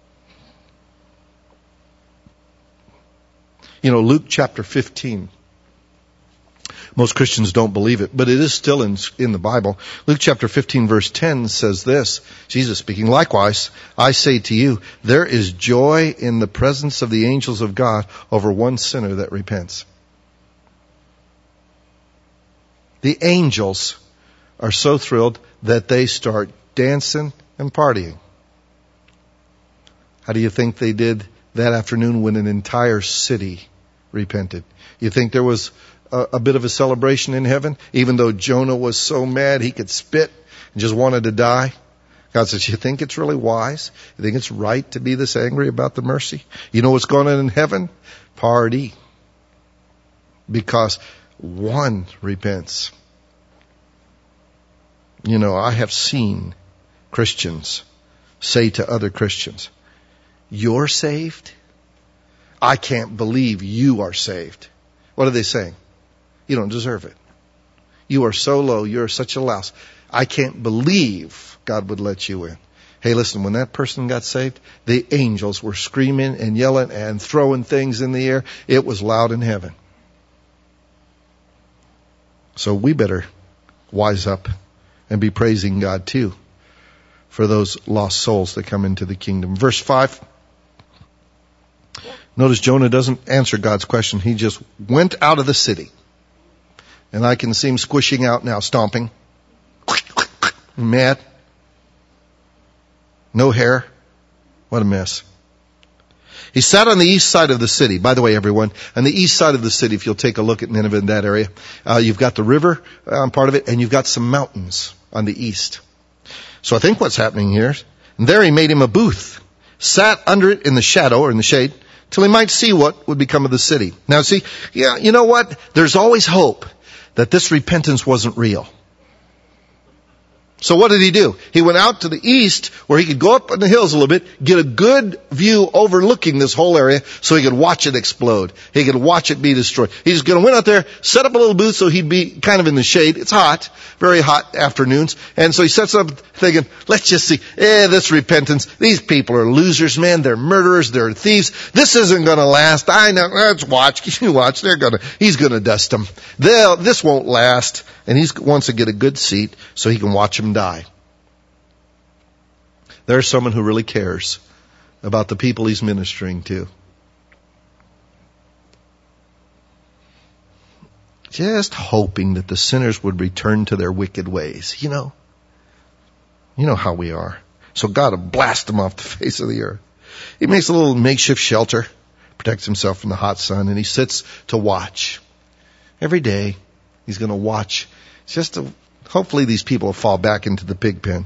You know, Luke chapter fifteen. Most Christians don't believe it, but it is still in, in the Bible. Luke chapter fifteen verse ten says this, Jesus speaking, likewise, I say to you, there is joy in the presence of the angels of God over one sinner that repents. The angels are so thrilled that they start dancing and partying. How do you think they did that afternoon when an entire city repented? You think there was a, a bit of a celebration in heaven, even though Jonah was so mad he could spit and just wanted to die? God says, you think it's really wise? You think it's right to be this angry about the mercy? You know what's going on in heaven? Party. Because one repents. You know, I have seen Christians say to other Christians, you're saved? I can't believe you are saved. What are they saying? You don't deserve it. You are so low. You're such a louse. I can't believe God would let you in. Hey, listen, when that person got saved, the angels were screaming and yelling and throwing things in the air. It was loud in heaven. So we better wise up and be praising God too for those lost souls that come into the kingdom. Verse five. Notice Jonah doesn't answer God's question. He just went out of the city. And I can see him squishing out now, stomping. Mad. No hair. What a mess. He sat on the east side of the city. By the way, everyone, on the east side of the city, if you'll take a look at Nineveh in that area, uh, you've got the river um, part of it, and you've got some mountains on the east. So I think what's happening here, and there he made him a booth, sat under it in the shadow or in the shade, till he might see what would become of the city. Now see, yeah, you know what? There's always hope that this repentance wasn't real. So what did he do? He went out to the east where he could go up on the hills a little bit, get a good view overlooking this whole area so he could watch it explode. He could watch it be destroyed. He's going to went out there, set up a little booth so he'd be kind of in the shade. It's hot, very hot afternoons. And so he sets up thinking, let's just see, eh, this repentance. These people are losers, man. They're murderers. They're thieves. This isn't going to last. I know. Let's watch. You watch. They're going to, he's going to dust them. They'll, this won't last. And he wants to get a good seat so he can watch them die. There's someone who really cares about the people he's ministering to. Just hoping that the sinners would return to their wicked ways. You know, you know how we are. So God will blast them off the face of the earth. He makes a little makeshift shelter, protects himself from the hot sun, and he sits to watch. Every day, he's going to watch. It's just to, hopefully these people will fall back into the pig pen.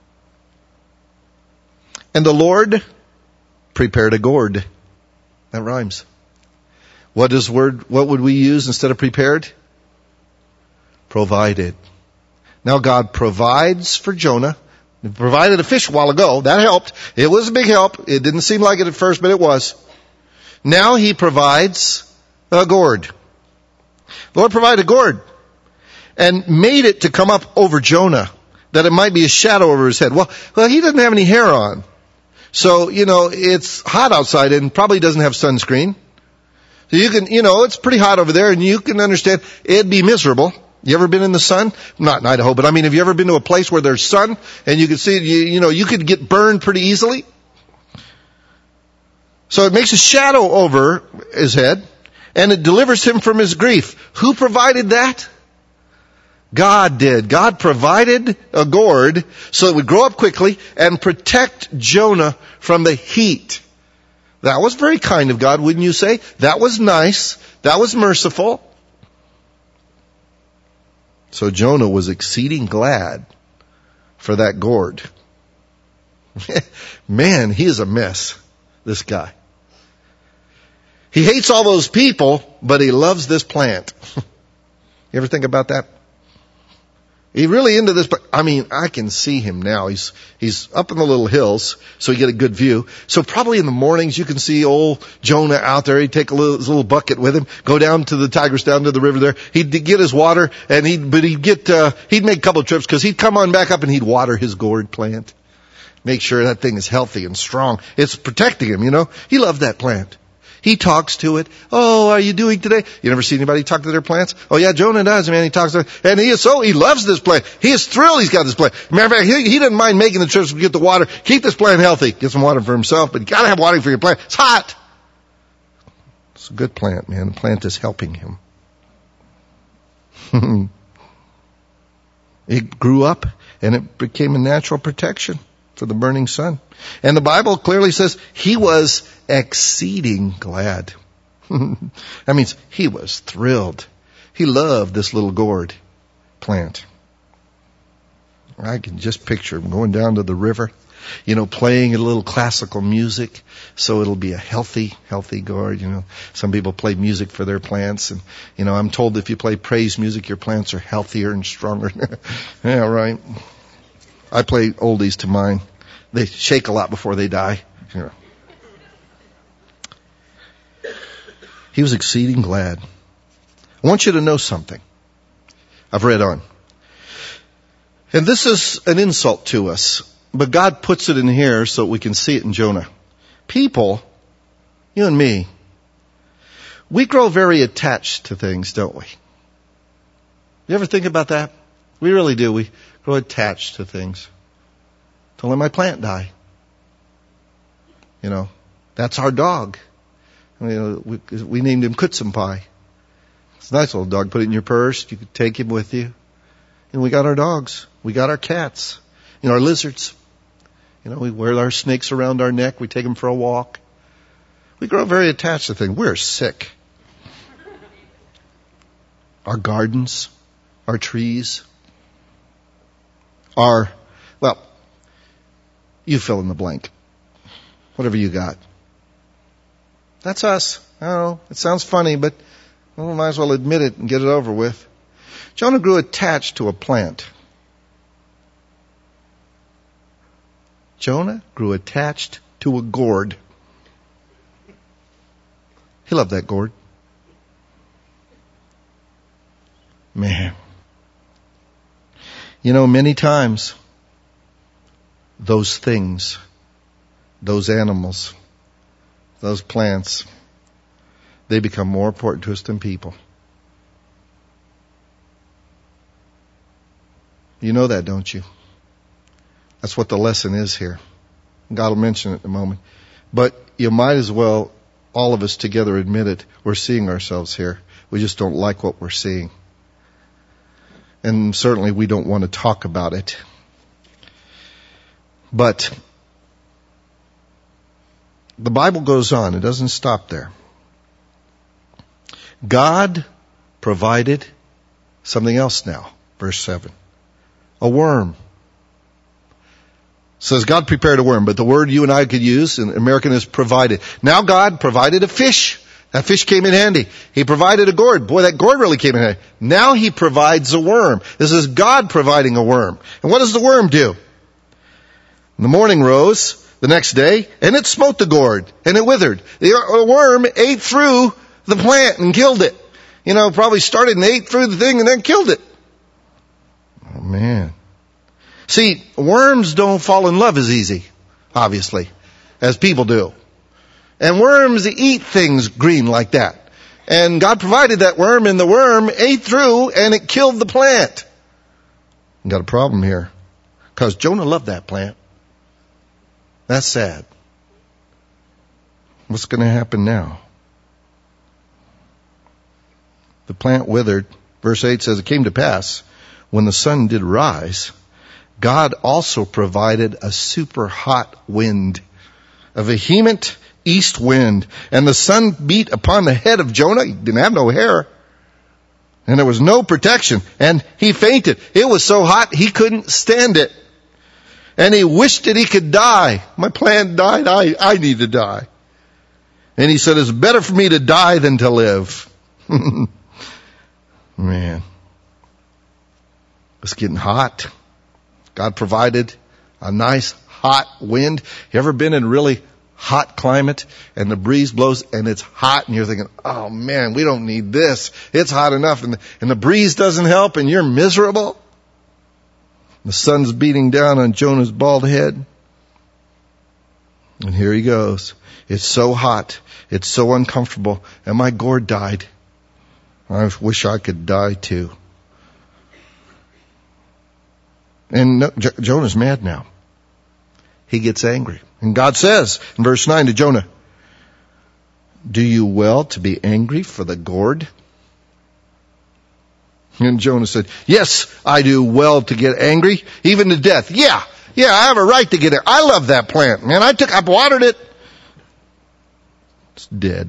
And the Lord prepared a gourd. That rhymes. What is word, what would we use instead of prepared? Provided. Now God provides for Jonah. He provided a fish a while ago. That helped. It was a big help. It didn't seem like it at first, but it was. Now he provides a gourd. The Lord provided a gourd and made it to come up over Jonah, that it might be a shadow over his head. Well, well, he doesn't have any hair on. So, you know, it's hot outside and probably doesn't have sunscreen. So you can, you know, it's pretty hot over there and you can understand it'd be miserable. You ever been in the sun? Not in Idaho, but I mean, have you ever been to a place where there's sun and you can see, you, you know, you could get burned pretty easily? So it makes a shadow over his head and it delivers him from his grief. Who provided that? God did. God provided a gourd so it would grow up quickly and protect Jonah from the heat. That was very kind of God, wouldn't you say? That was nice. That was merciful. So Jonah was exceeding glad for that gourd. Man, he is a mess, this guy. He hates all those people, but he loves this plant. You ever think about that? He's really into this, but I mean, I can see him now. He's, he's up in the little hills, so you get a good view. So probably in the mornings you can see old Jonah out there. He'd take a little, his little bucket with him, go down to the Tigris, down to the river there. He'd get his water, and he'd, but he'd get, uh, he'd make a couple of trips, cause he'd come on back up and he'd water his gourd plant. Make sure that thing is healthy and strong. It's protecting him, you know. He loved that plant. He talks to it. Oh, how are you doing today? You never see anybody talk to their plants? Oh yeah, Jonah does, man. He talks to it. And he is so, he loves this plant. He is thrilled he's got this plant. Matter of fact, he, he doesn't mind making the trips to get the water. Keep this plant healthy. Get some water for himself, but you gotta have water for your plant. It's hot. It's a good plant, man. The plant is helping him. It grew up and it became a natural protection for the burning sun. And the Bible clearly says he was exceeding glad. That means he was thrilled. He loved this little gourd plant. I can just picture him going down to the river, you know, playing a little classical music, so it'll be a healthy, healthy gourd. You know, some people play music for their plants, and you know, I'm told if you play praise music, your plants are healthier and stronger. Yeah, right. I play oldies to mine. They shake a lot before they die. You know. He was exceeding glad. I want you to know something. I've read on. And this is an insult to us, but God puts it in here so we can see it in Jonah. People, you and me, we grow very attached to things, don't we? You ever think about that? We really do. We grow attached to things. Don't let my plant die. You know, that's our dog. You know, we, we named him Kutsumpie. It's a nice little dog. Put it in your purse. You could take him with you. And we got our dogs. We got our cats. You know, our lizards. You know, we wear our snakes around our neck. We take them for a walk. We grow very attached to things. We're sick. Our gardens, our trees, our, well, you fill in the blank. Whatever you got. That's us. I don't know. It sounds funny, but well, we might as well admit it and get it over with. Jonah grew attached to a plant. Jonah grew attached to a gourd. He loved that gourd. Man. You know, many times, those things, those animals, those plants, they become more important to us than people. You know that, don't you? That's what the lesson is here. God will mention it in a moment. But you might as well, all of us together, admit it. We're seeing ourselves here. We just don't like what we're seeing. And certainly we don't want to talk about it. But the Bible goes on. It doesn't stop there. God provided something else now. Verse seven. A worm. It says God prepared a worm, but the word you and I could use in American is provided. Now God provided a fish. That fish came in handy. He provided a gourd. Boy, that gourd really came in handy. Now he provides a worm. This is God providing a worm. And what does the worm do? And the morning rose the next day, and it smote the gourd, and it withered. The worm ate through the plant and killed it. You know, probably started and ate through the thing and then killed it. Oh, man. See, worms don't fall in love as easy, obviously, as people do. And worms eat things green like that. And God provided that worm, and the worm ate through, and it killed the plant. We got a problem here, because Jonah loved that plant. That's sad. What's going to happen now? The plant withered. Verse eight says, it came to pass, when the sun did rise, God also provided a super hot wind, a vehement east wind, and the sun beat upon the head of Jonah. He didn't have no hair, and there was no protection, and he fainted. It was so hot he couldn't stand it. And he wished that he could die. My plant died. I, I need to die. And he said, it's better for me to die than to live. Man. It's getting hot. God provided a nice hot wind. You ever been in really hot climate and the breeze blows and it's hot and you're thinking, oh man, we don't need this. It's hot enough, and the, and the breeze doesn't help and you're miserable. The sun's beating down on Jonah's bald head. And here he goes. It's so hot. It's so uncomfortable. And my gourd died. I wish I could die too. And no, J- Jonah's mad now. He gets angry. And God says in verse nine to Jonah, do you well to be angry for the gourd? And Jonah said, yes, I do well to get angry, even to death. Yeah, yeah, I have a right to get it. I love that plant, man. I took, I watered it. It's dead.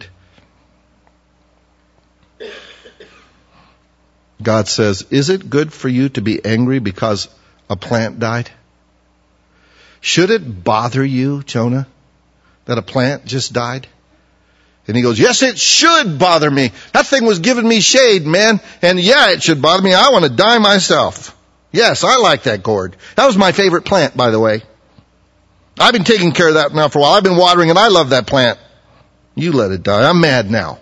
God says, is it good for you to be angry because a plant died? Should it bother you, Jonah, that a plant just died? And he goes, yes, it should bother me. That thing was giving me shade, man. And yeah, it should bother me. I want to die myself. Yes, I like that gourd. That was my favorite plant, by the way. I've been taking care of that now for a while. I've been watering it. I love that plant. You let it die. I'm mad now.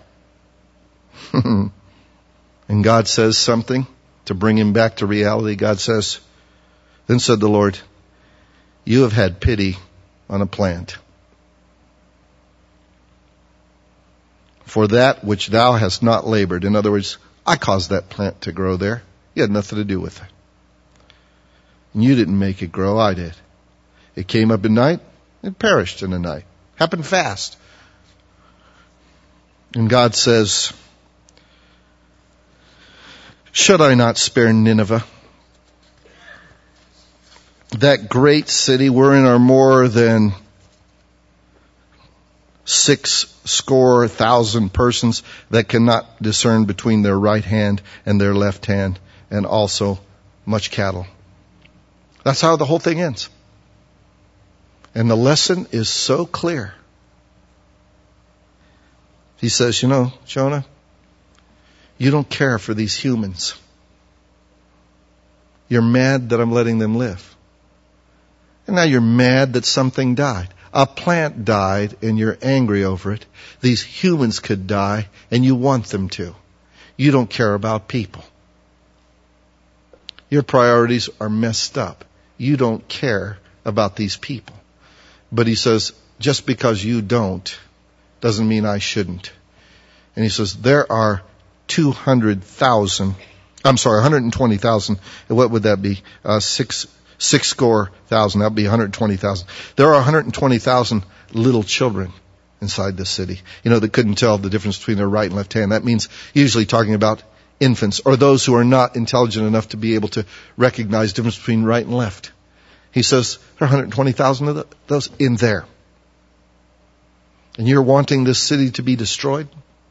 And God says something to bring him back to reality. God says, then said the Lord, you have had pity on a plant. For that which thou hast not labored. In other words, I caused that plant to grow there. You had nothing to do with it. And you didn't make it grow, I did. It came up at night, it perished in the night. Happened fast. And God says, should I not spare Nineveh? That great city wherein are more than six score thousand persons that cannot discern between their right hand and their left hand, and also much cattle. That's how the whole thing ends. And the lesson is so clear. He says, you know, Jonah, you don't care for these humans. You're mad that I'm letting them live. And now you're mad that something died. A plant died and you're angry over it. These humans could die and you want them to. You don't care about people. Your priorities are messed up. You don't care about these people. But he says, just because you don't doesn't mean I shouldn't. And he says, there are two hundred thousand, I'm sorry, one hundred twenty thousand. What would that be? Uh, six Six score thousand. That would be one hundred twenty thousand. There are one hundred twenty thousand little children inside the city, you know, that couldn't tell the difference between their right and left hand. That means usually talking about infants or those who are not intelligent enough to be able to recognize the difference between right and left. He says there are one hundred twenty thousand of those in there. And you're wanting this city to be destroyed?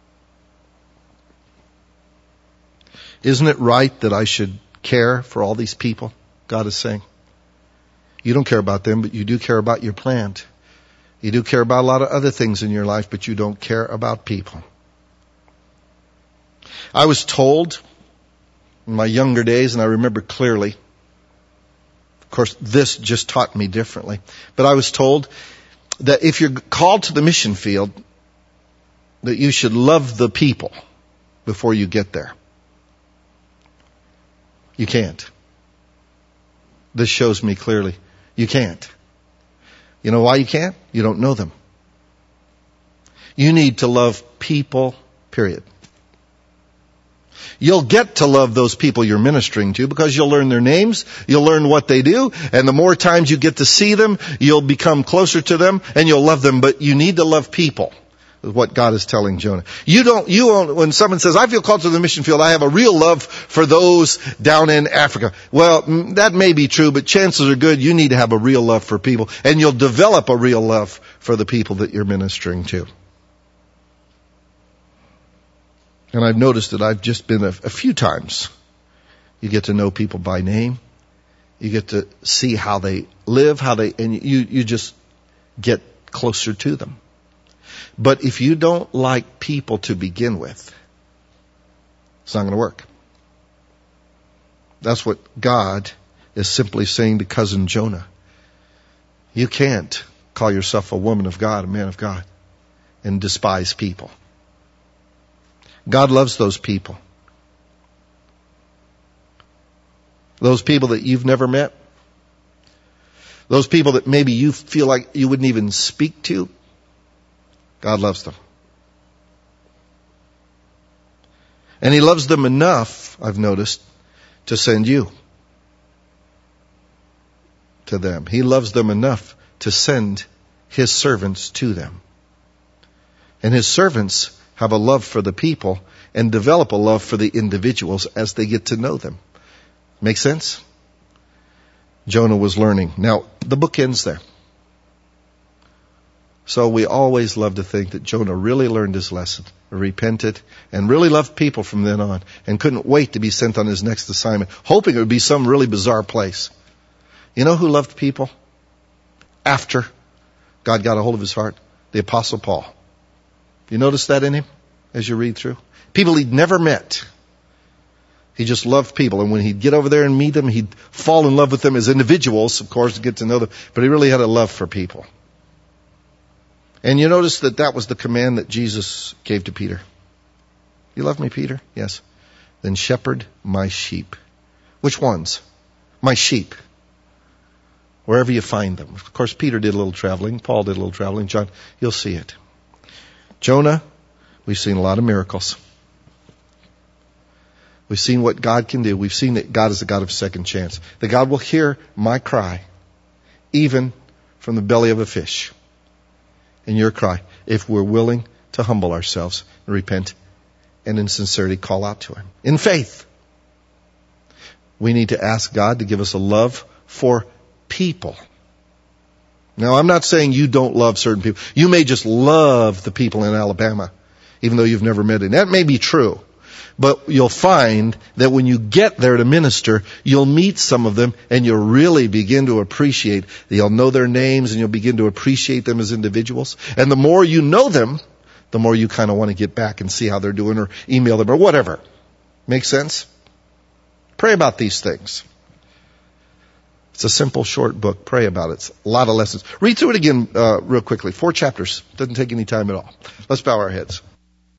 Isn't it right that I should care for all these people? God is saying. You don't care about them, but you do care about your plant. You do care about a lot of other things in your life, but you don't care about people. I was told in my younger days, and I remember clearly, of course, this just taught me differently, but I was told that if you're called to the mission field, that you should love the people before you get there. You can't. This shows me clearly. You can't. You know why you can't? You don't know them. You need to love people, period. You'll get to love those people you're ministering to because you'll learn their names, you'll learn what they do, and the more times you get to see them, you'll become closer to them and you'll love them, but you need to love people. Is what God is telling Jonah. You don't, you don't, when someone says, I feel called to the mission field, I have a real love for those down in Africa. Well, that may be true, but chances are good you need to have a real love for people, and you'll develop a real love for the people that you're ministering to. And I've noticed that I've just been a, a few times. You get to know people by name. You get to see how they live, how they, and you, you just get closer to them. But if you don't like people to begin with, it's not going to work. That's what God is simply saying to cousin Jonah. You can't call yourself a woman of God, a man of God, and despise people. God loves those people. Those people that you've never met. Those people that maybe you feel like you wouldn't even speak to. God loves them. And He loves them enough, I've noticed, to send you to them. He loves them enough to send His servants to them. And His servants have a love for the people and develop a love for the individuals as they get to know them. Make sense? Jonah was learning. Now, the book ends there. So we always love to think that Jonah really learned his lesson, repented, and really loved people from then on, and couldn't wait to be sent on his next assignment, hoping it would be some really bizarre place. You know who loved people after God got a hold of his heart? The Apostle Paul. You notice that in him as you read through? People he'd never met. He just loved people. And when he'd get over there and meet them, he'd fall in love with them as individuals, of course, to get to know them. But he really had a love for people. And you notice that that was the command that Jesus gave to Peter. You love me, Peter? Yes. Then shepherd my sheep. Which ones? My sheep. Wherever you find them. Of course, Peter did a little traveling. Paul did a little traveling. John, you'll see it. Jonah, we've seen a lot of miracles. We've seen what God can do. We've seen that God is a God of second chance. That God will hear my cry, even from the belly of a fish. And your cry, if we're willing to humble ourselves and repent and in sincerity call out to Him. In faith. We need to ask God to give us a love for people. Now, I'm not saying you don't love certain people. You may just love the people in Alabama, even though you've never met them. That may be true. But you'll find that when you get there to minister, you'll meet some of them and you'll really begin to appreciate. You'll know their names and you'll begin to appreciate them as individuals. And the more you know them, the more you kind of want to get back and see how they're doing or email them or whatever. Make sense? Pray about these things. It's a simple, short book. Pray about it. It's a lot of lessons. Read through it again uh, real quickly. Four chapters. Doesn't take any time at all. Let's bow our heads.